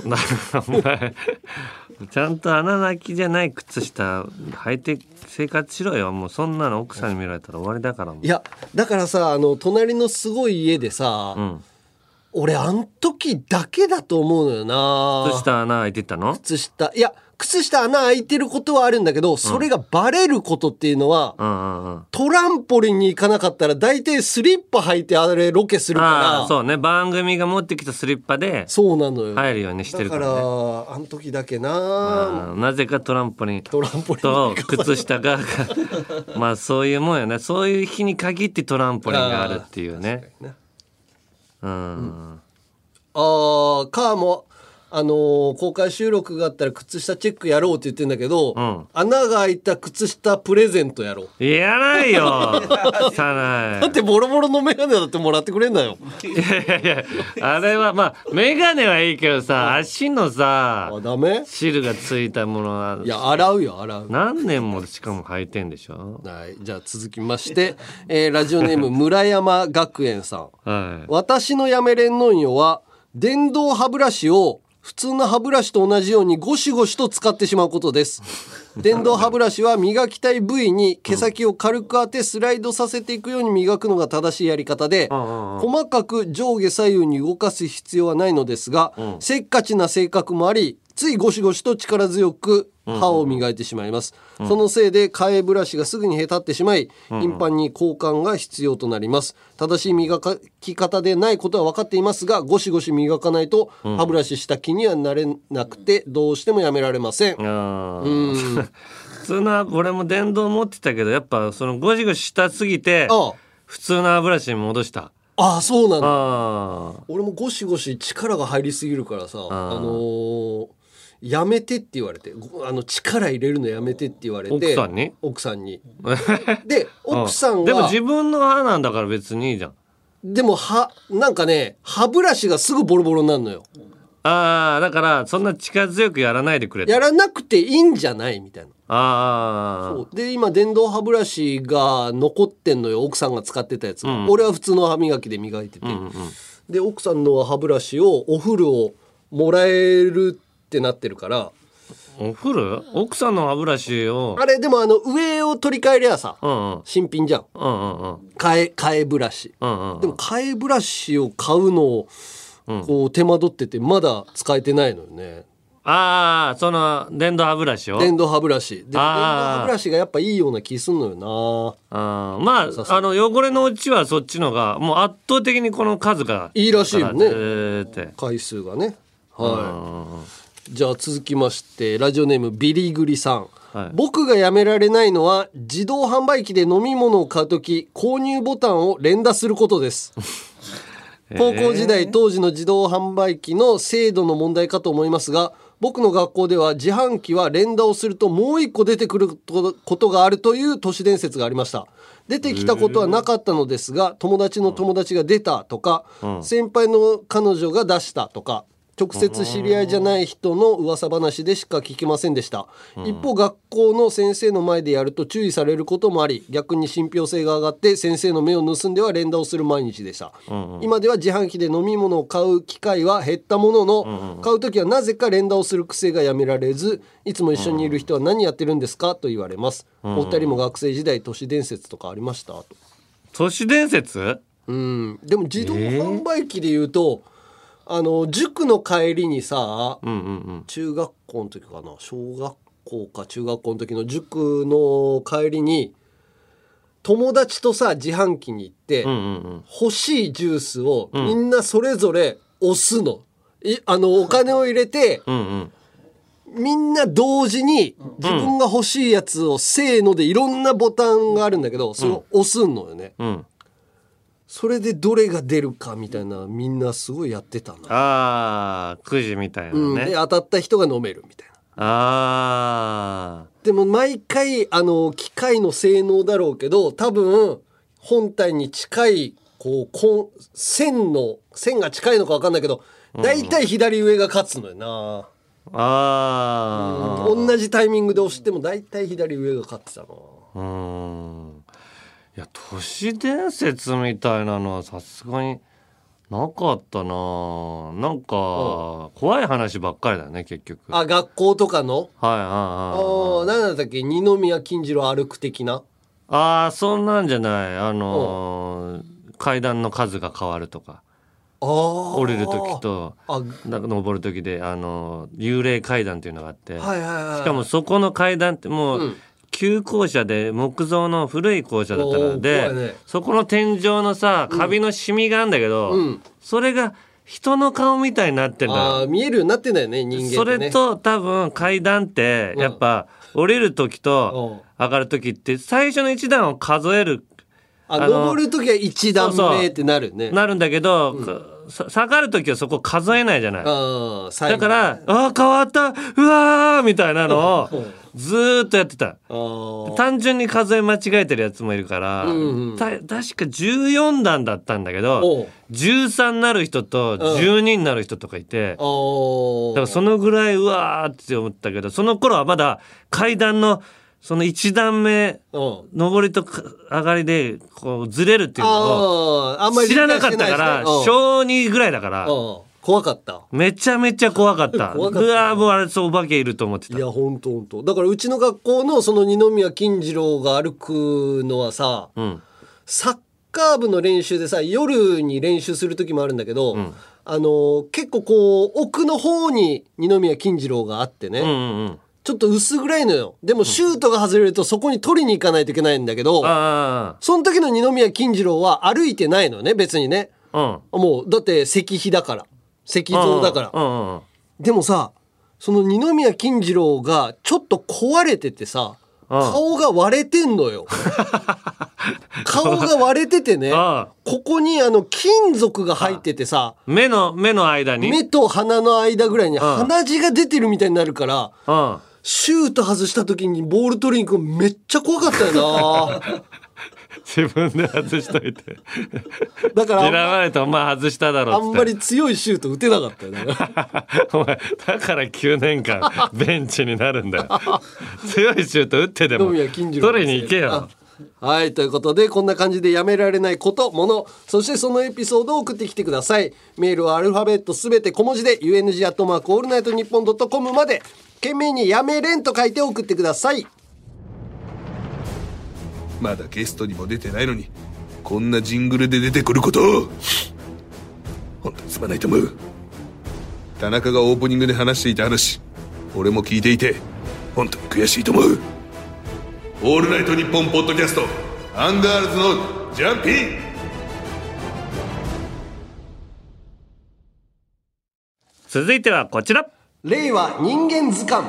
ちゃんと穴開きじゃない靴下履いて生活しろよ。もうそんなの奥さんに見られたら終わりだから。 いやだからさ、隣のすごい家でさ、俺あん時だけだと思うのよな。 靴下穴開いてたの？ いや靴下穴開いてることはあるんだけど、それがバレることっていうのは、トランポリンに行かなかったら大体スリッパ履いてあれロケするから。 そうね、番組が持ってきたスリッパでそうなのよ入るようにしてるからね。 だからあの時だけな、 なぜかトランポリンと靴下がまあそういうもんよね。そういう日に限ってトランポリンがあるっていうね。カーも公開収録があったら靴下チェックやろうって言ってんだけど、穴が開いた靴下プレゼントやろう。 やらないよだってボロボロのメガネだってもらってくれんだよ。 いやあれはまあメガネはいいけどさ、足のさダメ？ 汁がついたものは。 いや洗うよ洗う。 何年もしかも履いてんでしょ。 はい、じゃあ続きまして、ラジオネーム村山学園さん、私のやめれんのんよは電動歯ブラシを普通の歯ブラシと同じようにゴシゴシと使ってしまうことです。電動歯ブラシは磨きたい部位に毛先を軽く当てスライドさせていくように磨くのが正しいやり方で、細かく上下左右に動かす必要はないのですが、せっかちな性格もあり、ついゴシゴシと力強く歯を磨いてしまいます。そのせいで替えブラシがすぐにへたってしまい、頻繁に交換が必要となります。正しい磨き方でないことは分かっていますが、ゴシゴシ磨かないと歯ブラシした気にはなれなくて、どうしてもやめられません。 普通の俺も電動持ってたけど、やっぱそのゴシゴシしたすぎて普通の歯ブラシに戻した。 ああそうなんだ。俺もゴシゴシ力が入りすぎるからさ、やめてって言われて、力入れるのやめてって言われて、奥さんにで奥さんがでも自分の歯なんだから別にいいじゃん。 でもなんかね、歯ブラシがすぐボロボロになるのよ。 だからそんな力強くやらないでくれ。 やらなくていいんじゃないみたいな。 そうで今電動歯ブラシが残ってんのよ、奥さんが使ってたやつが、俺は普通の歯磨きで磨いてて、で奥さんの歯ブラシをお風呂をもらえるってなってるから。 お風呂？奥さんの歯ブラシをあれでも上を取り替えりゃさ、新品じゃん、替えブラシ、でも替えブラシを買うのをこう手間取っててまだ使えてないのよね。 その電動歯ブラシを。 電動歯ブラシで電動歯ブラシがやっぱいいような気すんのよな。 まあ汚れのうちはそっちのがもう圧倒的にこの数がいいらしいよね、回数がね。じゃあ続きましてラジオネームビリグリさん、僕がやめられないのは自動販売機で飲み物を買うとき購入ボタンを連打することです高校時代当時の自動販売機の精度の問題かと思いますが、僕の学校では自販機は連打をするともう一個出てくることがあるという都市伝説がありました。出てきたことはなかったのですが、友達の友達が出たとか、先輩の彼女が出したとか、直接知り合いじゃない人の噂話でしか聞けませんでした。一方学校の先生の前でやると注意されることもあり、逆に信憑性が上がって先生の目を盗んでは連打をする毎日でした。今では自販機で飲み物を買う機会は減ったものの、買うときはなぜか連打をする癖がやめられず、いつも一緒にいる人は何やってるんですかと言われます。お二人も学生時代都市伝説とかありましたと。 都市伝説？ でも自動販売機で言うと、塾の帰りにさ、中学校の時かな、小学校か中学校の時の塾の帰りに友達とさ自販機に行って、欲しいジュースをみんなそれぞれ押すの、お金を入れて、みんな同時に自分が欲しいやつをせーのでいろんなボタンがあるんだけど、それを押すのよね、それでどれが出るかみたいな、みんなすごいやってたな。 くじみたいなね、 で当たった人が飲めるみたいな。 でも毎回機械の性能だろうけど、多分本体に近いこう線が近いのか分かんないけど、だいたい左上が勝つのよな。同じタイミングで押してもだいたい左上が勝ってたな。 いや都市伝説みたいなのはさすがになかったな。なんか怖い話ばっかりだね結局。 学校とかの何だったっけ、二宮金次郎歩く的な。 そんなんじゃない。階段の数が変わるとか、降りる時と登る時で幽霊階段っていうのがあって、しかもそこの階段ってもう、旧校舎で木造の古い校舎だったので、そこの天井のさカビのシミがあるんだけど、それが人の顔みたいになってんだよ。 見えるようになってんだよね、人間ってね。 それと多分階段ってやっぱ降りる時と上がる時って最初の一段を数える。 登る時は1段目ってなるね。 なるんだけど、下がる時はそこ数えないじゃない。だから変わった、うわーみたいなのをずーっとやってた。単純に数え間違えてるやつもいるから、確か14段だったんだけど13になる人と12になる人とかいて、だからそのぐらいうわーって思ったけど、その頃はまだ階段のその1段目上りと上がりでこうずれるっていうのを知らなかったから、小2ぐらいだから怖かった。 めちゃめちゃ怖かった。うわーもうあれそうお化けいると思ってた。 いやほんとだからうちの学校のその二宮金次郎が歩くのはさ、サッカー部の練習でさ夜に練習する時もあるんだけど、結構こう奥の方に二宮金次郎があってね、ちょっと薄暗いのよ。でもシュートが外れるとそこに取りに行かないといけないんだけど、その時の二宮金次郎は歩いてないのね別にね、もうだって石碑だから石像だから、でもさその二宮金次郎がちょっと壊れててさ、顔が割れてんのよ顔が割れててね、ここに金属が入っててさ、 目の間に目と鼻の間ぐらいに鼻血が出てるみたいになるから、シュート外した時にボール取りに行くのめっちゃ怖かったよな自分で外しといてだから嫌われてお前外しただろってあんまり強いシュート打てなかったよねお前だから9年間ベンチになるんだよ強いシュート打ってでも取りに行けよ。 はい、ということでこんな感じでやめられないこともの、そしてそのエピソードを送ってきてください。メールはアルファベットすべて小文字で UNG@allnightnippon.com まで懸命にやめれんと書いて送ってください。 まだゲストにも出てないのにこんなジングルで出てくること本当にすまないと思う。田中がオープニングで話していた話俺も聞いていて本当に悔しいと思う。オールナイトニッポンポッドキャストアンガールズのジャンピン。 続いてはこちら、 令和人間図鑑。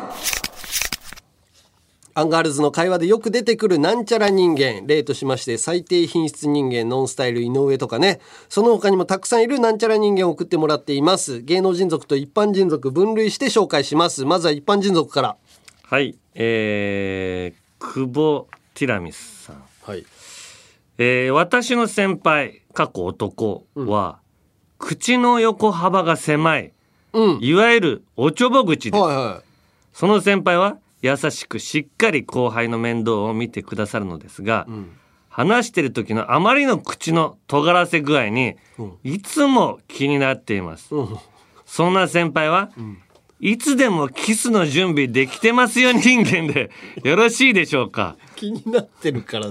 アンガールズの会話でよく出てくるなんちゃら人間、例としまして最低品質人間、ノンスタイル井上とかね、その他にもたくさんいるなんちゃら人間を送ってもらっています。芸能人族と一般人族分類して紹介します。まずは一般人族から。 はい、久保ティラミスさん、 はい。 私の先輩過去男は、口の横幅が狭い、いわゆるおちょぼ口です、その先輩は優しくしっかり後輩の面倒を見てくださるのですが、話してる時のあまりの口の尖らせ具合に、いつも気になっています、そんな先輩は、いつでもキスの準備できてますよ人間でよろしいでしょうか。 気になってるからだ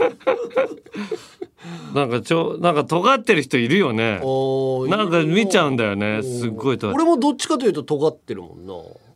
なんか尖ってる人いるよね。なんか見ちゃうんだよね。すっごい尖って。 俺もどっちかというと尖ってるもんな。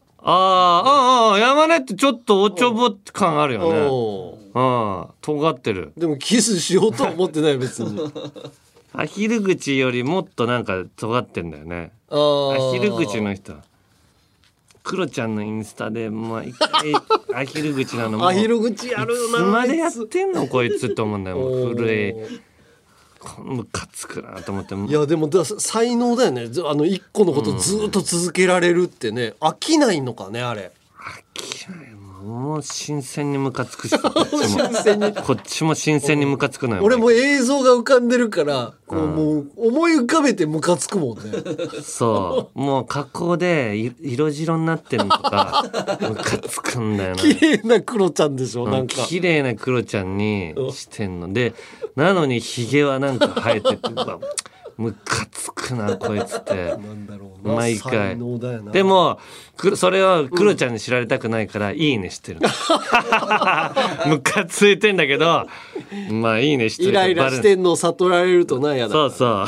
山根ってちょっとおちょぼ感あるよね。尖ってる。 でもキスしようとは思ってない別にアヒル口よりもっとなんか尖ってんだよね。アヒル口の人、クロちゃんのインスタで一回アヒル口なのもアヒル口やるよな。 いつまでやってんのこいつって思うんだよ。もう古いムカつくなと思って。 いやでも才能だよね。一個のことずっと続けられるってね、飽きないのかねあれ。 飽きないももう新鮮にムカつくしこっちも新鮮にムカつくのよ。 俺も映像が浮かんでるからこう、もう思い浮かべてムカつくもんね。 そうもう加工で色白になってるのとかムカつくんだよな。 綺麗なクロちゃんでしょ。なんか綺麗なクロちゃんにしてんので、なのにヒゲはなんか生えててムカつくなこいつって毎回。でもそれをクロちゃんに知られたくないから、いいねしてるムカついてんだけど、まあいいねしてる。 イライラしてんのを悟られるとなやだ。 そうそう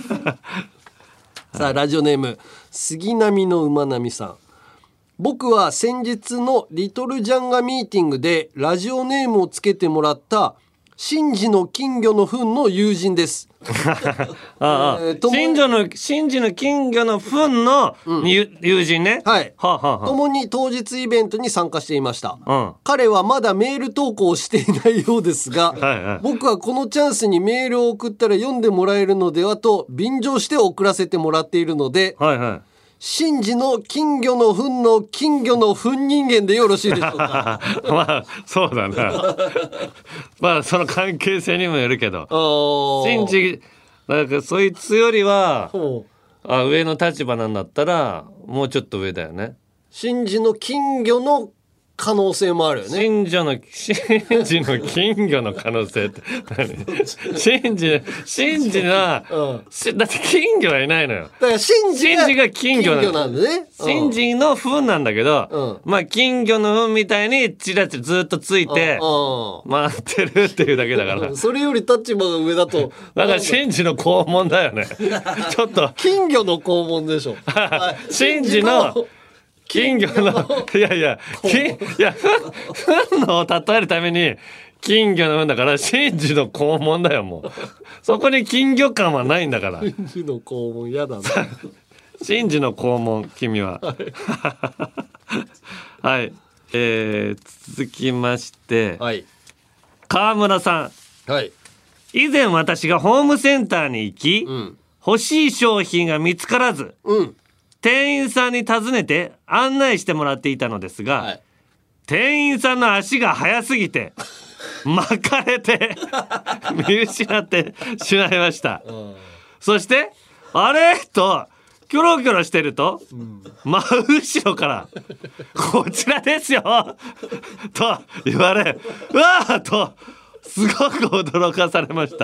さあラジオネーム杉並の馬並さん。僕は先日のリトルジャンガミーティングでラジオネームをつけてもらったシンジの金魚の糞の友人です。 シンジの金魚の糞の友人ね。 はい。共に当日イベントに参加していました。彼はまだメール投稿をしていないようですが、僕はこのチャンスにメールを送ったら読んでもらえるのではと便乗して送らせてもらっているので、シンジの金魚の糞の金魚の糞人間でよろしいでしょうか。 まあそうだなまあその関係性にもよるけど、シンジなんかそいつよりは上の立場なんだったらもうちょっと上だよね。 シンジの金魚の可能性もあるよね。 シンジの金魚の可能性って何？シンジは、だって金魚はいないのよ。 だからシンジが金魚なんだね。 シンジの糞なんだけど、まあ金魚の糞みたいにチラチラずっとついて回ってるっていうだけだから。 それより立場が上だとだからシンジの肛門だよね。ちょっと金魚の肛門でしょ。 シンジの金魚の糞のを例えるために金魚の糞だから、シンジの肛門だよ。もうそこに金魚感はないんだから。 シンジの肛門やだなシンジの肛門君ははい、続きまして、川村さん、以前私がホームセンターに行き、欲しい商品が見つからず、店員さんに尋ねて案内してもらっていたのですが、店員さんの足が速すぎて巻かれて見失ってしまいました。そしてあれとキョロキョロしてると、真後ろからこちらですよと言われ、うわーとすごく驚かされました。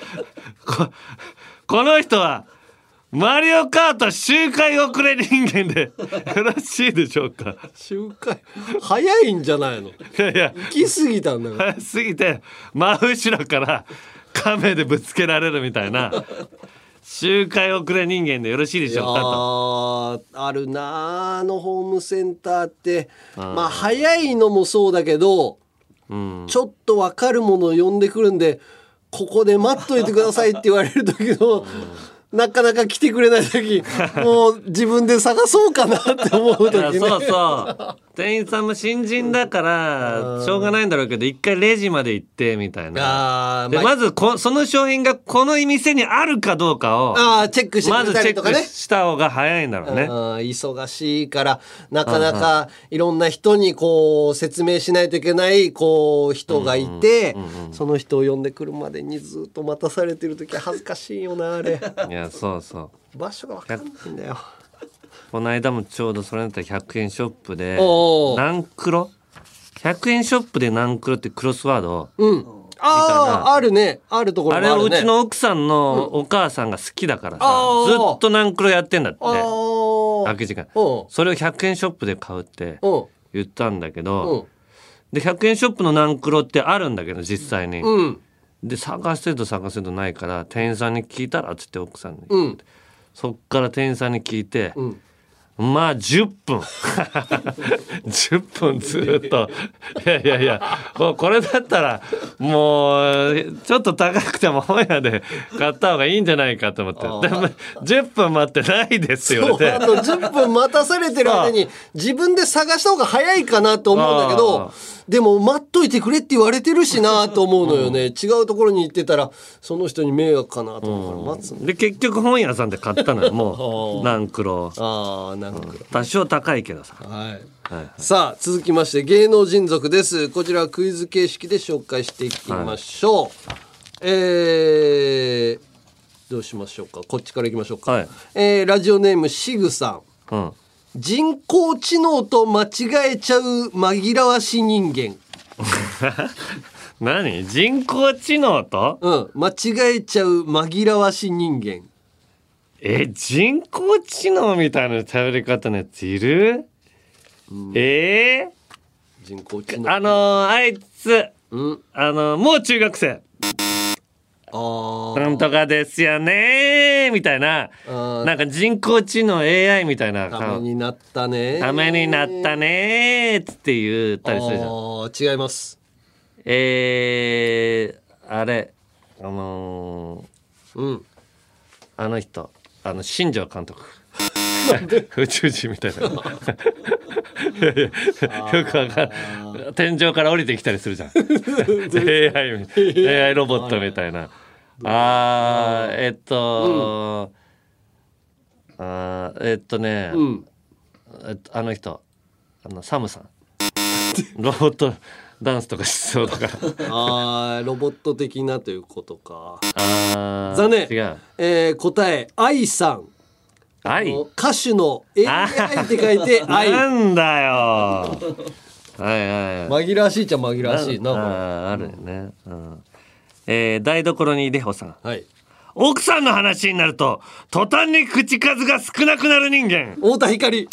この人はマリオカート周回遅れ人間でよろしいでしょうか。 周回早いんじゃないの。いや行き過ぎたんだから。 早すぎて真後ろから亀でぶつけられるみたいな周回遅れ人間でよろしいでしょうかと。 あるなあのホームセンターって、まあ早いのもそうだけど、ちょっと分かるものを呼んでくるんでここで待っといてくださいって言われる時のなかなか来てくれない時もう自分で探そうかなって思う時ね。 そうそう店員さんも新人だからしょうがないんだろうけど、一回レジまで行ってみたいな。でまずその商品がこの店にあるかどうかをチェックしてくれたりとかね。 まずチェックした方が早いんだろうね。 忙しいからなかなかいろんな人にこう説明しないといけないこう人がいて、その人を呼んでくるまでにずっと待たされてる時は恥ずかしいよなあれ。 いやそうそう場所が分かんないんだよ。 この間もちょうどそれだったら100円ショップでナンクロ100円ショップでナンクロってクロスワード、 あるね、あるところもあるね。 あれをうちの奥さんのお母さんが好きだからさ、ずっとナンクロやってんだって空き時間。それを100円ショップで買うって言ったんだけど、で100円ショップのナンクロってあるんだけど実際に、で探してるとないから店員さんに聞いたらっつって奥さんに、そっから店員さんに聞いて、まあ10分10分ずっといやこれだったらもうちょっと高くても本屋で買った方がいいんじゃないかと思って、でも10分待ってないですよね。 10分待たされてる間に自分で探した方が早いかなと思うんだけど、でも待っといてくれって言われてるしなと思うのよね。違うところに行ってたらその人に迷惑かなと思うから待つんだ。 で結局本屋さんで買ったのよもうナンクロ。 なんか多少高いけどさ。 はい。さあ続きまして芸能人族です。こちらはクイズ形式で紹介していきましょう。どうしましょうか。こっちからいきましょうか。ラジオネームシグさん。人工知能と間違えちゃう紛らわし人間。 何？人工知能と？ 間違えちゃう紛らわし人間。 人工知能みたいな喋り方のやついる？ 人工知能。 あいつ、もう中学生。なんとかですよねみたいな、なんか人工知能 AI みたいな。 ためになったね。 ためになったねつって言ったりするじゃん。 違います。 あれあの人新庄監督宇宙人みたいなよくわかん天井から降りてきたりするじゃんAI ロボットみたいな。あの人サムさんロボットダンスとかしそうだからロボット的なということか。 残念。 違う。 答え愛さん。歌手の AI って書いて愛。 なんだよ。はい紛らわしいっちゃ紛らわしいな。あるよね。台所にいでほさん。 はい。 奥さんの話になると途端に口数が少なくなる人間。 太田光。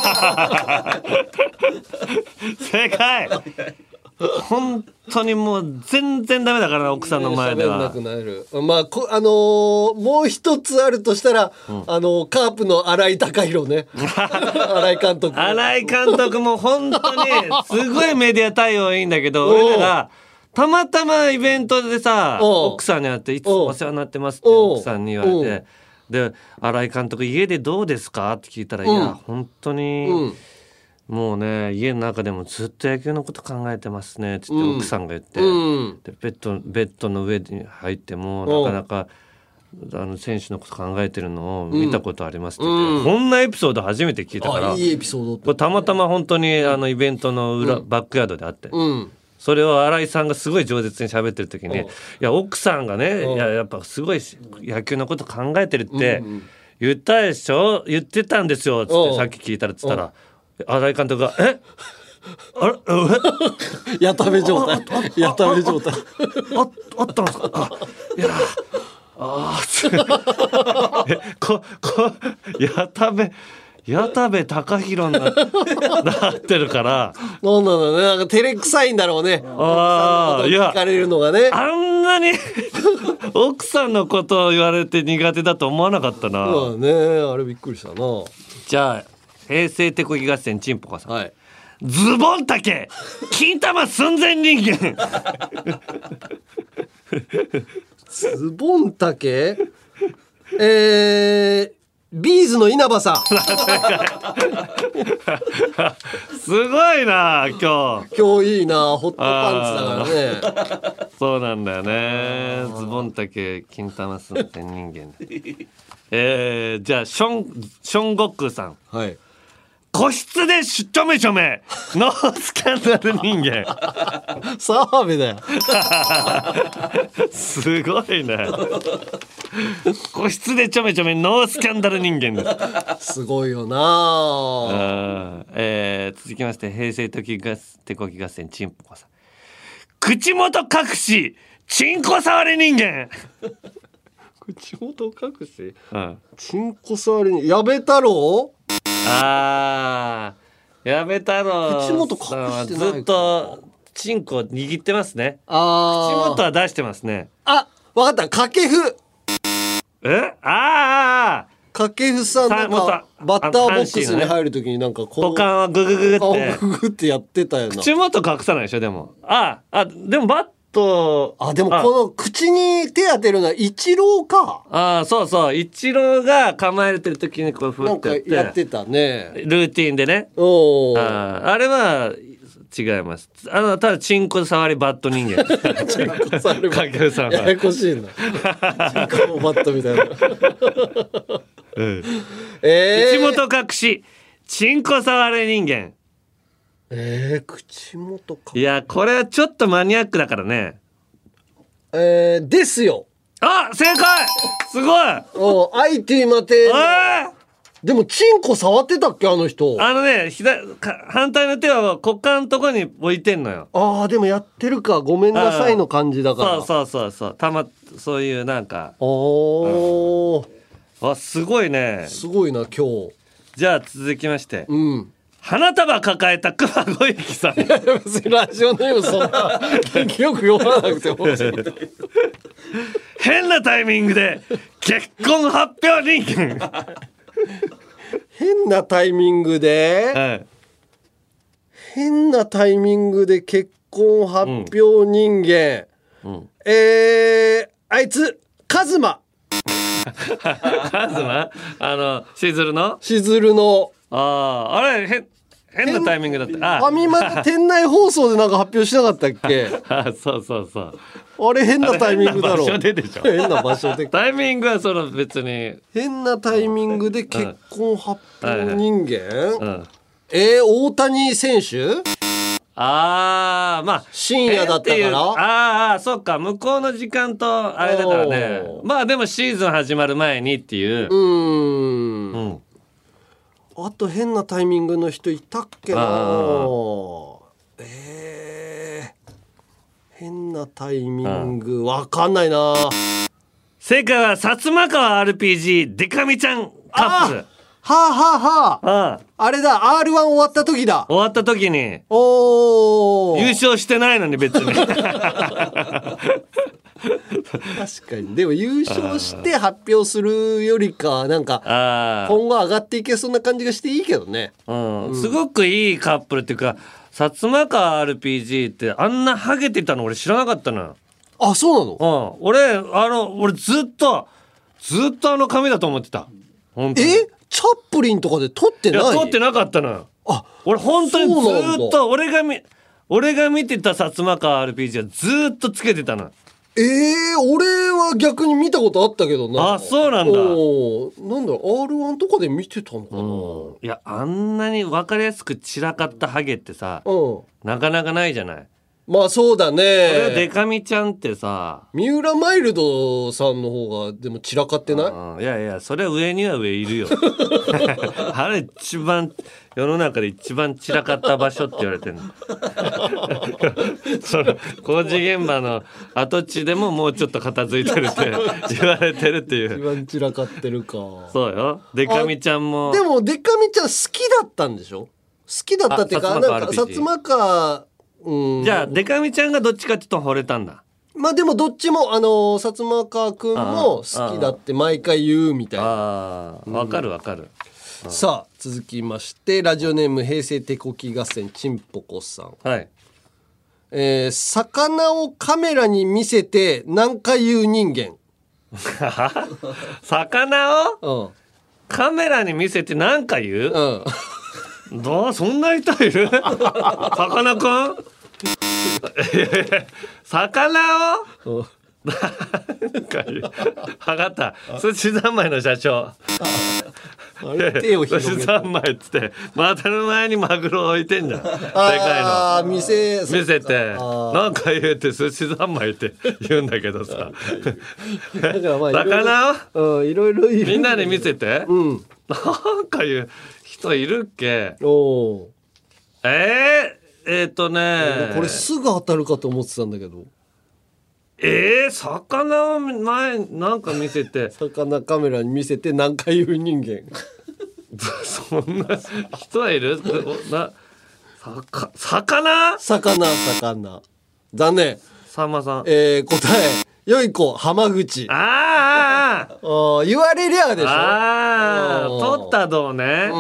正解。本当にもう全然ダメだからな、奥さんの前では。 喋んなくなる。まあもう一つあるとしたら、カープの新井貴弘ね。新井監督。 新井監督も本当にすごいメディア対応いいんだけど、俺らがたまたまイベントでさ、奥さんに会っていつもお世話になってますって奥さんに言われて、で新井監督家でどうですかって聞いたら、いや本当に。もうね家の中でもずっと野球のこと考えてますねって言って奥さんが言って、でベッドの上に入ってもなかなか選手のこと考えてるのを見たことありますって言って、こんなエピソード初めて聞いたから。 いいエピソード。 これたまたま本当にイベントのバックヤードであって、それを新井さんがすごい饒舌に喋ってる時に、いや奥さんがね、やっぱすごい野球のこと考えてるって言ったでしょ、言ってたんですよつってさっき聞いたらっつったら、新井監督がやたべ状態やたべ状態あったんですか。いややたべ高弘になってるからなんだろうね、なんか照れくさいんだろうね。聞かれるのがね。 あんなに奥さんのことを言われて苦手だと思わなかったな。 そうだね、あれびっくりしたな。 じゃあ平成手こぎ合戦チンポカさん、ズボン丈金玉寸前人間。 ズボン丈ビーズの稲葉さん。 すごいな今日いいな、ホットパンツだからね。 そうなんだよね、ズボン丈金玉寸前人間。じゃあションゴックさん、個室でちょめちょめノースキャンダル人間。 澤部だよ。 すごいね。個室でちょめちょめノースキャンダル人間です。 すごいよな。 続きまして平成手こぎ合戦チンポコさん、口元隠しチンコ触り人間。 口元隠し、チンコ触りに矢部太郎。 矢部太郎口元隠してないか。 ずっとチンコ握ってますね。口元は出してますね。 わかった、掛布。掛布さんなんかバッターボックスに入るときになんかこう股間はググググってググってやってたよな。 口元隠さないでしょ。でもでもバットでもこの口に手当てるのはイチローか。 そうそう、イチローが構えてる時にこうふってやってやってたね、 ルーティンでね。あれは違います。ただチンコ触りバット人間。 チンコ触りバット。 掛布さんはややこしいな。チンコバットみたいな。 口元隠しチンコ触れ人間。 口元か。 いやこれはちょっとマニアックだからね。 ですよ。 あ、正解。すごい。 アイティマテ。でもチンコ触ってたっけあの人。 ね、反対の手は股間のとこに置いてんのよ。 ああ、でもやってるか。ごめんなさいの感じだから。 そうそういうなんか。すごいね。 すごいな今日。 じゃあ続きまして。花束抱えた熊小雪さん。 別にラジオネームそんなよく読まなくても変なタイミングで結婚発表人間。 変なタイミングで、変なタイミングで結婚発表人間、あいつカズマ。 カズマ？しずるのあれ変なタイミングだった。 ファミマの店内放送でなんか発表しなかったっけ？ そうあれ変なタイミングだろ。 変な場所ででしょ。 変な場所で。 タイミングは別に変なタイミングで結婚発表人間。大谷選手？ まあ深夜だったから。 そうか、向こうの時間とあれだからね。まあでもシーズン始まる前にっていう。 あと変なタイミングの人いたっけな。変なタイミングわかんないな。 正解は薩摩川 RPG デカミちゃんカップル。 あれだ、 R1 終わった時だ。 終わった時に優勝してないのに別に。 確かに。でも優勝して発表するよりかなんか今後上がっていけそうな感じがしていいけどね。 すごくいいカップルっていうか、薩摩川 RPG ってあんなハゲてたの俺知らなかったの。 あ、そうなの？ 俺ずっとあの髪だと思ってた。本当に。 チャップリンとかで撮ってない？ いや撮ってなかったの。俺本当にずっと俺が見てた薩摩川 RPG はずっとつけてたの。 俺は逆に見たことあったけどな。 そうなんだ。 なんだ R1 とかで見てたのかな。 いや、あんなに分かりやすく散らかったハゲってさ、なかなかないじゃない。 まあそうだね。 デカミちゃんってさ、 三浦マイルドさんの方がでも散らかってない？ いやそれは上には上いるよ。あれ一番世の中で一番散らかった場所って言われてるの。その工事現場の跡地でももうちょっと片付いてるって言われてるっていう。 一番散らかってるか。 そうよ。デカミちゃんも。 でもデカミちゃん好きだったんでしょ？好きだったっていうか、なんか薩摩川。 じゃあデカミちゃんがどっちかっていうと惚れたんだ。 まあでもどっちも薩摩川くんも好きだって毎回言うみたいな。 わかる。 さあ続きましてラジオネーム平成手こき合戦ちんぽこさん。魚をカメラに見せて何回言う人間。 魚をカメラに見せて何回言う？そんな人いる？さかなクン？魚を？はがった寿司三昧の社長。 手を広げて寿司三昧っつって股の前にマグロ置いてんじゃん。でかいの見せてなんか言うて寿司三昧って言うんだけどさ。魚をいろいろみんなに見せて、なんか言う人いるっけ？ これすぐ当たるかと思ってたんだけど。 魚を前なんか見せて魚カメラに見せて何回言う人間。 そんな人はいる？魚残念。 さんまさん。答えよい子浜口。言われりゃでしょ。 取ったどうね。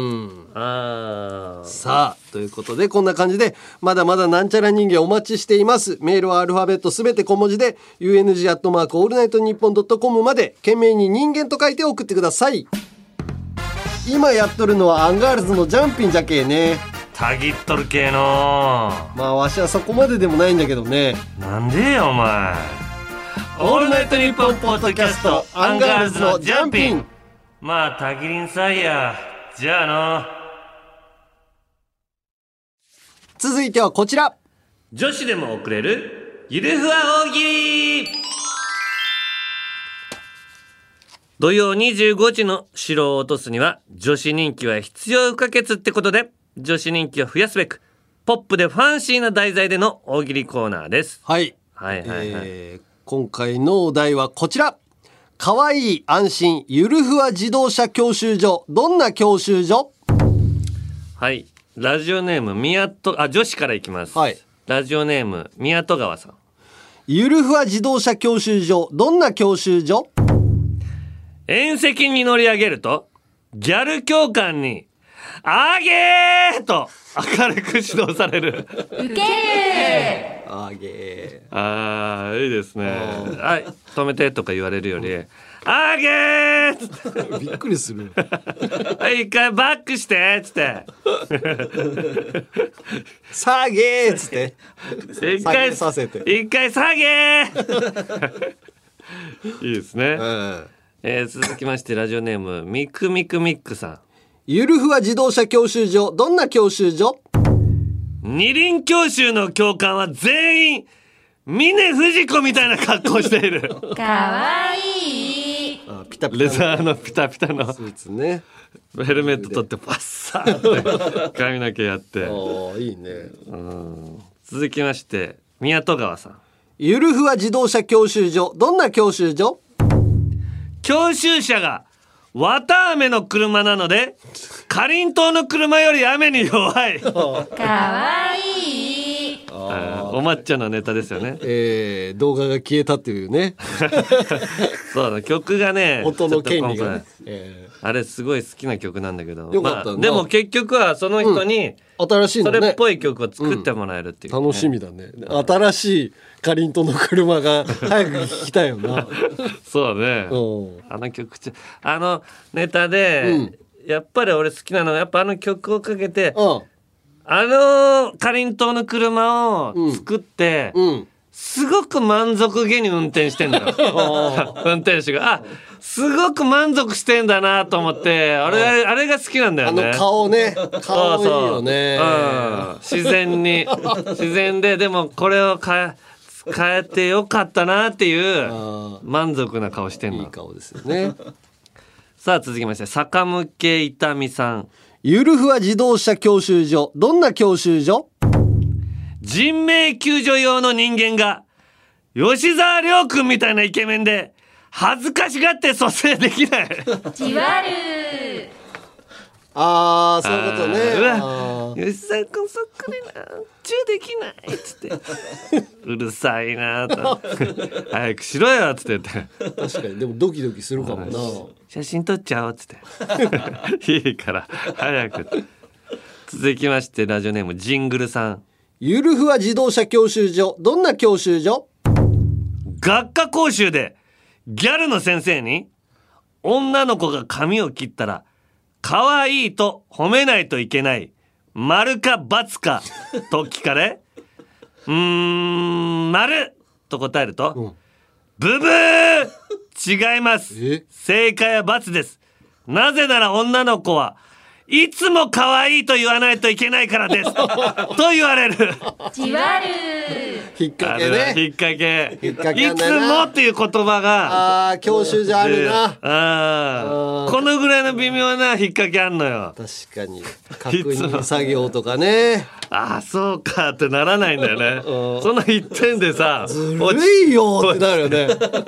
さあということでこんな感じでまだまだなんちゃら人間お待ちしています。メールはアルファベットすべて小文字で UNG@allnightnippon.com まで懸命に人間と書いて送ってください。今やっとるのはアンガールズのジャンピンじゃけーね。 たぎっとるけーの。 まあわしはそこまででもないんだけどね。 なんでよお前。オールナイトニッポンポッドキャストアンガールズのジャンピン。まあたぎりんさいや。じゃあの続いてはこちら。 女子でも送れるゆるふわ大喜利。土曜25時の城を落とすには女子人気は必要不可欠ってことで、女子人気を増やすべくポップでファンシーな題材での大喜利コーナーです。 はいはいはいはい、 今回のお題はこちら。かわいい安心ゆるふわ自動車教習所。どんな教習所？ はい、ラジオネーム女子からいきます、はい、ラジオネーム宮戸川さん。 ゆるふわ自動車教習所。どんな教習所？ 縁石に乗り上げるとギャル教官にあげーと明るく指導される。 ウケー。 あげー。 あーいいですね。はい止めてとか言われるよりあげーびっくりする。 はい一回バックしてっつって下げーっつって一回させて一回下げーいいですね、続きましてラジオネームミクミクミックさん。 ゆるふわ自動車教習所。どんな教習所？ 二輪教習の教官は全員峰不二子みたいな格好している。 かわいい。 ピタピタレザーのピタピタのスーツね。 ヘルメット取ってパッサーって髪の毛やっていいね。 続きまして宮戸川さん。 ゆるふわ自動車教習所。どんな教習所？ 教習車が綿飴の車なのでかりんとうの車より雨に弱い。 かわいい。 お抹茶のネタですよね。 動画が消えたっていうね。 そうだ曲がね音の権利が、 あれすごい好きな曲なんだけど、 よかったな。 でも結局はその人に、 新しいのね、 それっぽい曲を作ってもらえるっていう、 楽しみだね。新しいかりんとうの車が早く聞きたいよな。 そうね。あの曲あのネタで、やっぱり俺好きなのはやっぱあの曲をかけて、あのかりんとうの車を作って、すごく満足げに運転してんだよ。運転手がすごく満足してんだなと思って、あれが好きなんだよね。 あの顔ね、顔いいよね。 自然で、でもこれを変えてよかったなっていう満足な顔してんの。 いい顔ですよね。 さあ続きまして坂向痛美さん。 ゆるふわ自動車教習所。どんな教習所？ 人命救助用の人間が吉沢亮君みたいなイケメンで恥ずかしがって蘇生できない。 じわる。 そういうことね。 吉沢君そっくりな、チューできないっつってうるさいなと早くしろよっつって言って。 確かにでもドキドキするかもな。 写真撮っちゃおうっつっていいから早く。続きましてラジオネームジングルさん。 ゆるふわ自動車教習所。どんな教習所？ 学科講習でギャルの先生に女の子が髪を切ったら可愛いと褒めないといけない、丸か×かと聞かれ丸と答えると、ブブー違います、正解は×です。なぜなら女の子はいつも可愛いと言わないといけないからですと言われる。 じわる。 引っ掛けね。 引っ掛け。 引っ掛けいつもっていう言葉が教習所あるな。 このぐらいの微妙な引っ掛けあんのよ。 確かに確認作業とかね。 そうかってならないんだよね。その一点でさずるいよってなるよね。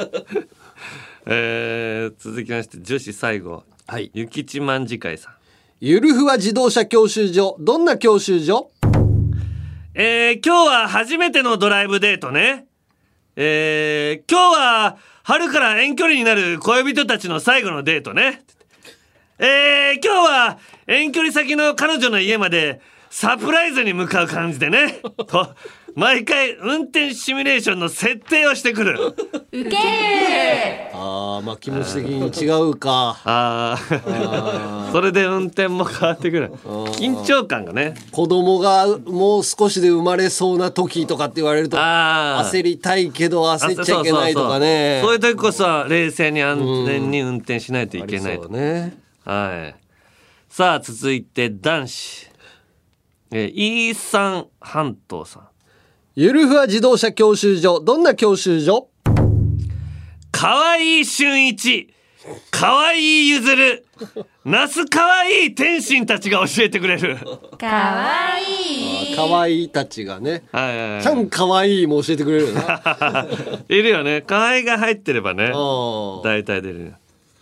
続きまして女子最後、ゆきちまんじかいさん。 ゆるふわ自動車教習所。どんな教習所？ 今日は初めてのドライブデートね。今日は春から遠距離になる恋人たちの最後のデートね。今日は遠距離先の彼女の家までサプライズに向かう感じでねと毎回運転シミュレーションの設定をしてくる。 ウケー。 まあ気持ち的に違うか。 それで運転も変わってくる。緊張感がね。 子供がもう少しで生まれそうな時とかって言われると焦りたいけど焦っちゃいけないとかね。 そういう時こそ冷静に安全に運転しないといけないと。 ね。 さあ続いて男子。 イーサン半島さん。 ゆるふわ自動車教習所、どんな教習所？ かわいい俊一、かわいいゆずる、那須かわいい天心たちが教えてくれる。 かわいい。 かわいいたちがね、 はいはいはい、 ちゃんかわいいも教えてくれるよね。 いるよね。かわいが入ってればね、大体出る。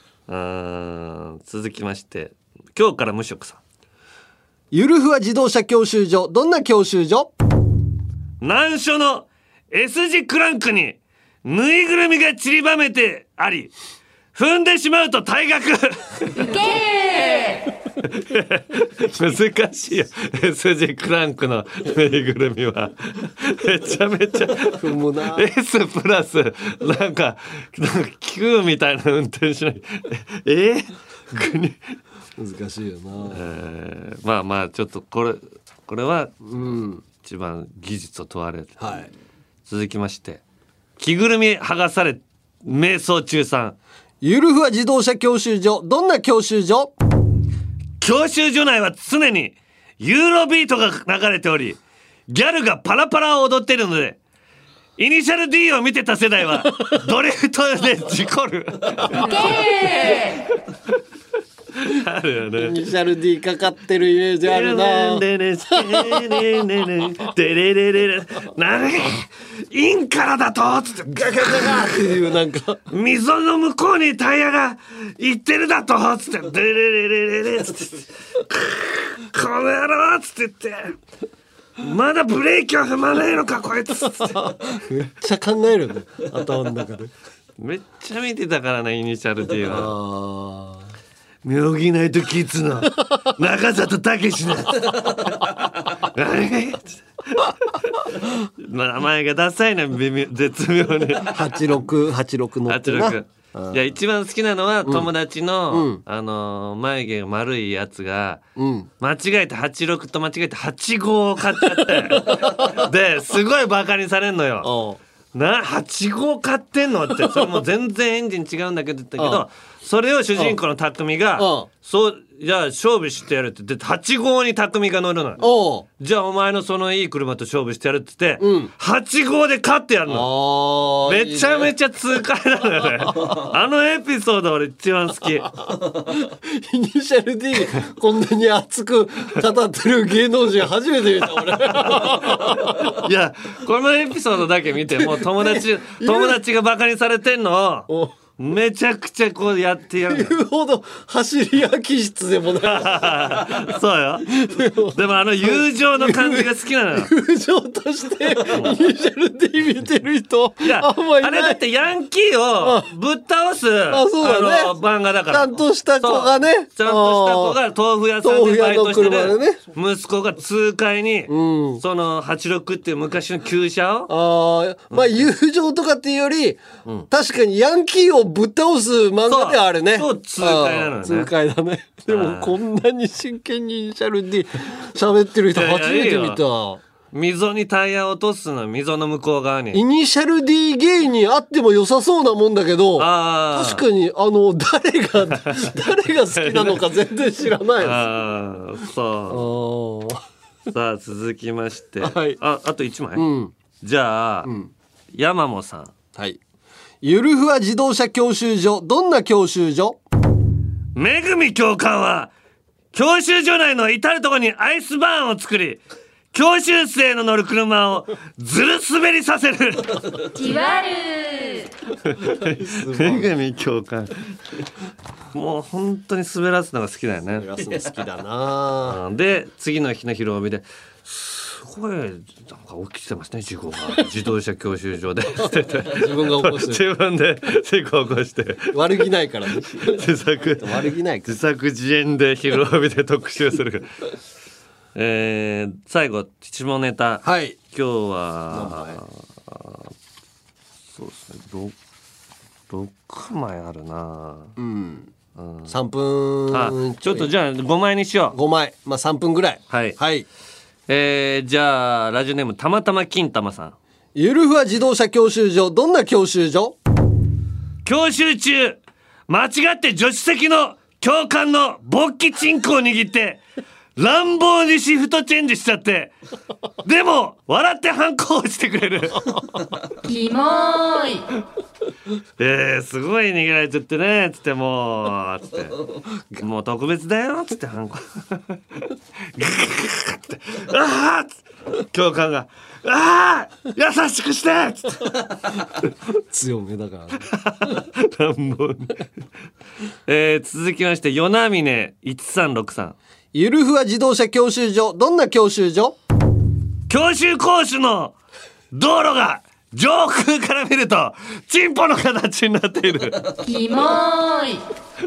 続きまして、今日から無職さん。 ゆるふわ自動車教習所、どんな教習所？ 難所の S 字クランクにぬいぐるみが散りばめてあり、踏んでしまうと退学。難しいよ。 S 字クランクのぬいぐるみはめちゃめちゃ踏むな。 S プラスなんか Q みたいな運転しない。 難しいよな。 まあまあちょっとこれは一番技術を問われる、 はい、 続きまして、着ぐるみ剥がされ瞑想中さん。 ゆるふわ自動車教習所、どんな教習所？ 教習所内は常にユーロビートが流れており、ギャルがパラパラを踊っているので、イニシャル D を見てた世代はドリフトで事故る。あるよね。 イニシャル D かかってるイメージあるな。 インからだとつってガガガガっていうなんか溝の向こうにタイヤが行ってるだとつってデレレレレレつってこの野郎つって言ってまだブレーキは踏まないのかこいつつってめっちゃ考えるね、頭の中で。 めっちゃ見てたからね、イニシャル D は。妙義ナイトキッズの中里武史の名前がダサいな、絶妙に。 86のってな。 いや一番好きなのは友達の、眉毛が丸いやつが、間違えて86と間違えて85を買っちゃってですごいバカにされんのよ。85買ってんのって、それも全然エンジン違うんだけど言ったけど、それを主人公の匠がそうじゃあ勝負してやるって言って85に匠が乗るのよ。じゃあお前のそのいい車と勝負してやるって言って、85で勝ってやるの。めちゃめちゃ痛快なのよね。あのエピソード俺一番好き。 イニシャル D こんなに熱く語ってる芸能人初めて見た俺。 いやこのエピソードだけ見てもう友達がバカにされてんのをめちゃくちゃこうやってやる。 言うほど走り焼き室でもない。 そうよ。でも友情の感じが好きなのよ。 友情としてイニシャル D 見てる人いやあんまりない。 あれだってヤンキーをぶっ倒すそうだね、 漫画だから。 ちゃんとした子がね、 ちゃんとした子が豆腐屋さんでバイトしてる息子が痛快に、その86っていう昔の旧車をまあ友情とかっていうより、確かにヤンキーをぶっ倒す漫画ではあるね。 そう痛快なのよね。 痛快だね。でもこんなに真剣にイニシャル D 喋ってる人初めて見た。 溝にタイヤを落とすの、溝の向こう側に。 イニシャル D 芸にあっても良さそうなもんだけど、確かに誰が好きなのか全然知らないです。 そう。さあ続きまして、あと1枚、じゃあ、山本さん。 はい。ゆるふわ自動車教習所、どんな教習所？ めぐみ教官は教習所内の至る所にアイスバーンを作り、教習生の乗る車をずる滑りさせる。 じわるめぐみ教官もう本当に滑らすのが好きだよね。 滑らすの好きだな。 で次の日の昼帯ですごいなんか起きてますね、事故が。自動車教習所で自分が起こして自分で事故を起こして悪気ないからね。 自作自演で昼帯で特集するから。最後下ネタ、今日はそうですね、6枚あるな。 3分ちょっとじゃあ5枚にしよう。 5枚、まあ3分ぐらい。 はい、じゃあラジオネームたまたま金玉さん。 ゆるふわ自動車教習所、どんな教習所？ 教習中間違って助手席の教官の勃起チンコを握って乱暴にシフトチェンジしちゃって、でも笑ってハンコをしてくれる。 キモーい。 すごい逃げられちゃってねつってもうつってもう特別だよつってハンコああ教官がああ優しくしてつって強めだからね。 乱暴に続きまして与那峰1363。 ゆるふわ自動車教習所、どんな教習所？ 教習コースの道路が上空から見るとチンポの形になっている。 キモーい。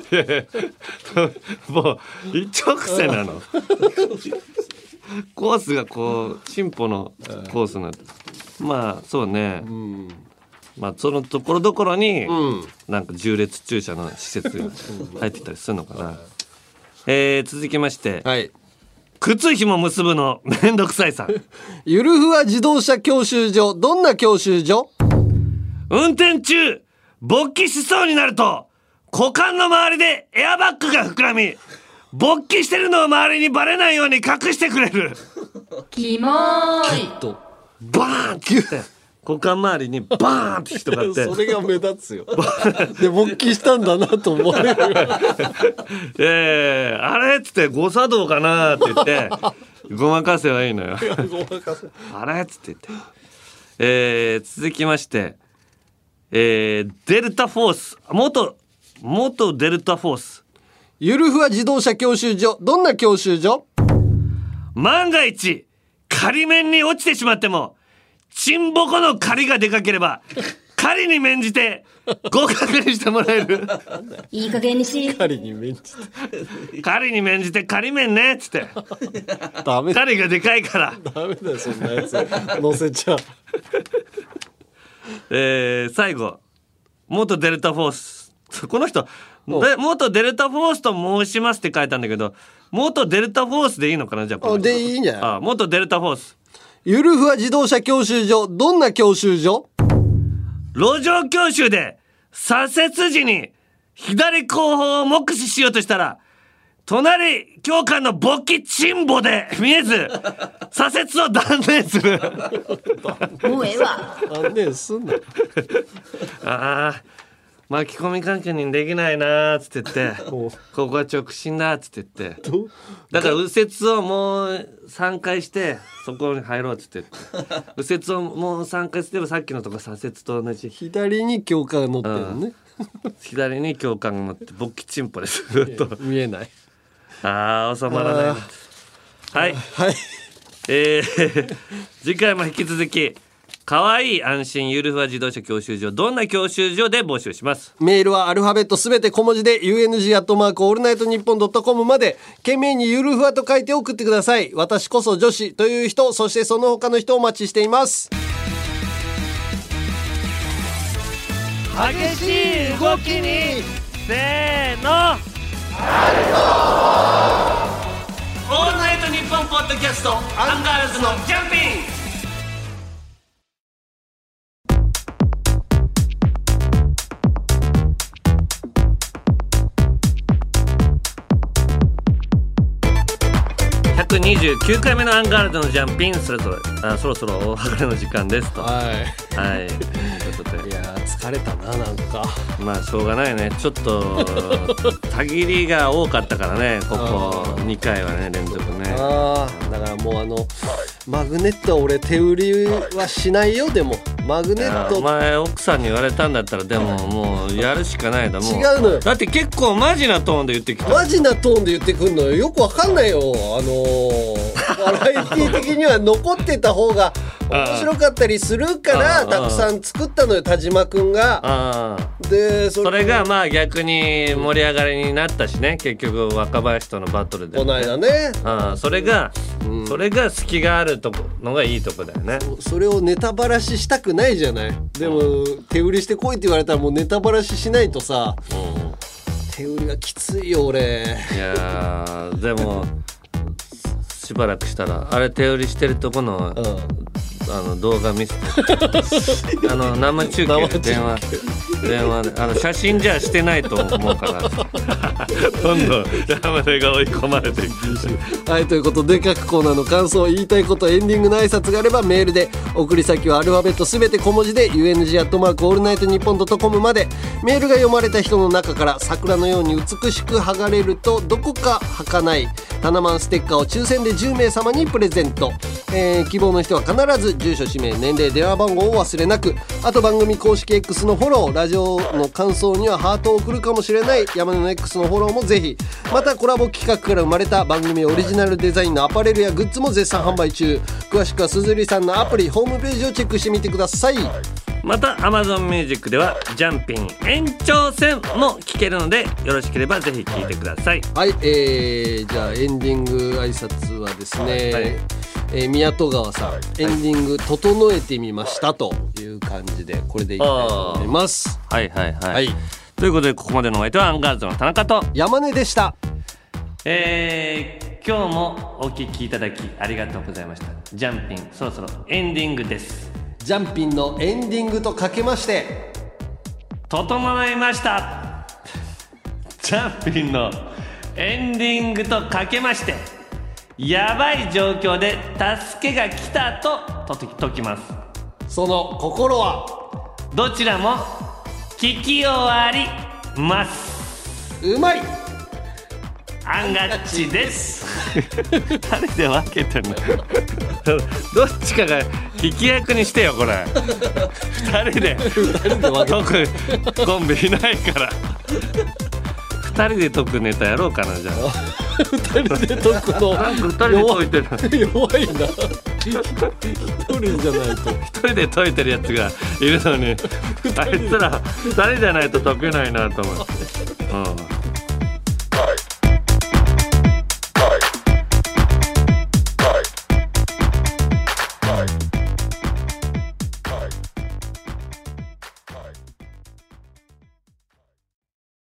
もう一直線なの。コースがこうチンポのコースになって、まあそうね、まあそのところどころになんか縦列駐車の施設が入ってたりするのかな。続きまして、 はい、 靴紐結ぶのめんどくさいさん。 ゆるふわ自動車教習所、どんな教習所？ 運転中勃起しそうになると股間の周りでエアバッグが膨らみ、勃起してるのを周りにバレないように隠してくれる。 キモーい。 バーンって股間周りにバーンって人があってそれが目立つよ。で勃起したんだなと思われる。 あれっつって誤作動かなって言ってごまかせばいいのよ。あれっつって言って、続きまして、デルタフォース元デルタフォース。 ゆるふわ自動車教習所、どんな教習所？ 万が一仮面に落ちてしまってもチンボコの狩りがでかければ狩りに免じて合格にしてもらえる。 いい加減にし。 狩りに免じて狩りに免じて仮面ねっつってダメ。 狩りがでかいからダメだよそんなやつ乗せちゃう。 最後元デルタフォース。この人元デルタフォースと申しますって書いたんだけど、元デルタフォースでいいのかな。じゃあでいいんじゃない？ 元デルタフォース。 ゆるふわ自動車教習所、どんな教習所？ 路上教習で左折時に左後方を目視しようとしたら隣教官の勃起チンボで見えず左折を断念する。 もうええわ。 断念すんな。 巻き込み関係にできないなーっつって言ってここは直進だっつって言って、だから右折をもう3回してそこに入ろうっつって右折をもう3回すればさっきのとこ左折と同じ。 左に教官が乗ってるね。 左に教官が乗って勃起チンポです。 見えない。 収まらない。はい、次回も引き続きかわいい安心ゆるふわ自動車教習所、どんな教習所で募集します。 メールはアルファベットすべて小文字で UNG@allnightnippon.com まで懸命にゆるふわと書いて送ってください。私こそ女子という人、そしてその他の人をお待ちしています。 激しい動きにせーのオールナイトニッポンポッドキャストアンガールズのジャンピング。129回目のアンガールズのジャンピン、そろそろお別れの時間ですと。はいということで、いや疲れたな。なんかまあしょうがないね。ちょっとたぎりが多かったからね、ここ2回はね連続ね。 だからもうマグネットは俺手売りはしないよ。でもマグネットお前奥さんに言われたんだったらでももうやるしかないだ。もう違うのよ。 だって結構マジなトーンで言ってきた。 マジなトーンで言ってくんのよ。よくわかんないよ。バラエティ的には残ってた方が面白かったりするからたくさん作ったのよ、田島くんが。でそれがまあ逆に盛り上がりになったしね、結局若林とのバトルで、 この間ね。 それが隙があるとこのがいいとこだよね。 それをネタバラシしたくないじゃない。でも手売りしてこいって言われたらもうネタバラシしないとさ、手売りはきついよ俺。 いやでもしばらくしたらあれ手売りしてるとこの動画見せて生中継電話で写真じゃしてないと思うからどんどん山根が追い込まれていく。 はい、ということで各コーナーの感想、言いたいこと、エンディングの挨拶があればメールで、送り先はアルファベットすべて小文字で UNG@allnightnippon.com まで。メールが読まれた人の中から桜のように美しく剥がれるとどこか儚いタナマンステッカーを抽選で10名様にプレゼント。希望の人は必ず住所、氏名、年齢、電話番号を忘れなく。あと番組公式 X のフォロー、ラジオの感想にはハートを送るかもしれない山根の X のフォローもぜひ。またコラボ企画から生まれた番組オリジナルデザインのアパレルやグッズも絶賛販売中。詳しくはすずりさんのアプリホームページをチェックしてみてください。 また Amazon Music ではジャンピン延長戦も聴けるので、よろしければぜひ聴いてください。 はい、じゃあエンディング挨拶はですね、宮戸川さん、エンディング整えてみましたという感じで、これでいきたいと思います。 はいはいはい、はい、ということでここまでのお相手はアンガールズの田中と山根でした。 今日もお聞きいただきありがとうございました。ジャンピンそろそろエンディングです。 ジャンピンのエンディングとかけまして整いました。ジャンピンのエンディングとかけまして、やばい状況で助けが来たと解きます。 その心はどちらも聞き終わります。 うまいアンガッチです誰で分けてんのどっちかが聞き役にしてよこれ2人で解くコンビいないから2人で解くネタやろうかな。じゃあ 2人で解くのなんか2人で解いてる弱いな1人じゃないと 1人で解いてるやつがいるのにあいつら2人じゃないと解けないなと思って、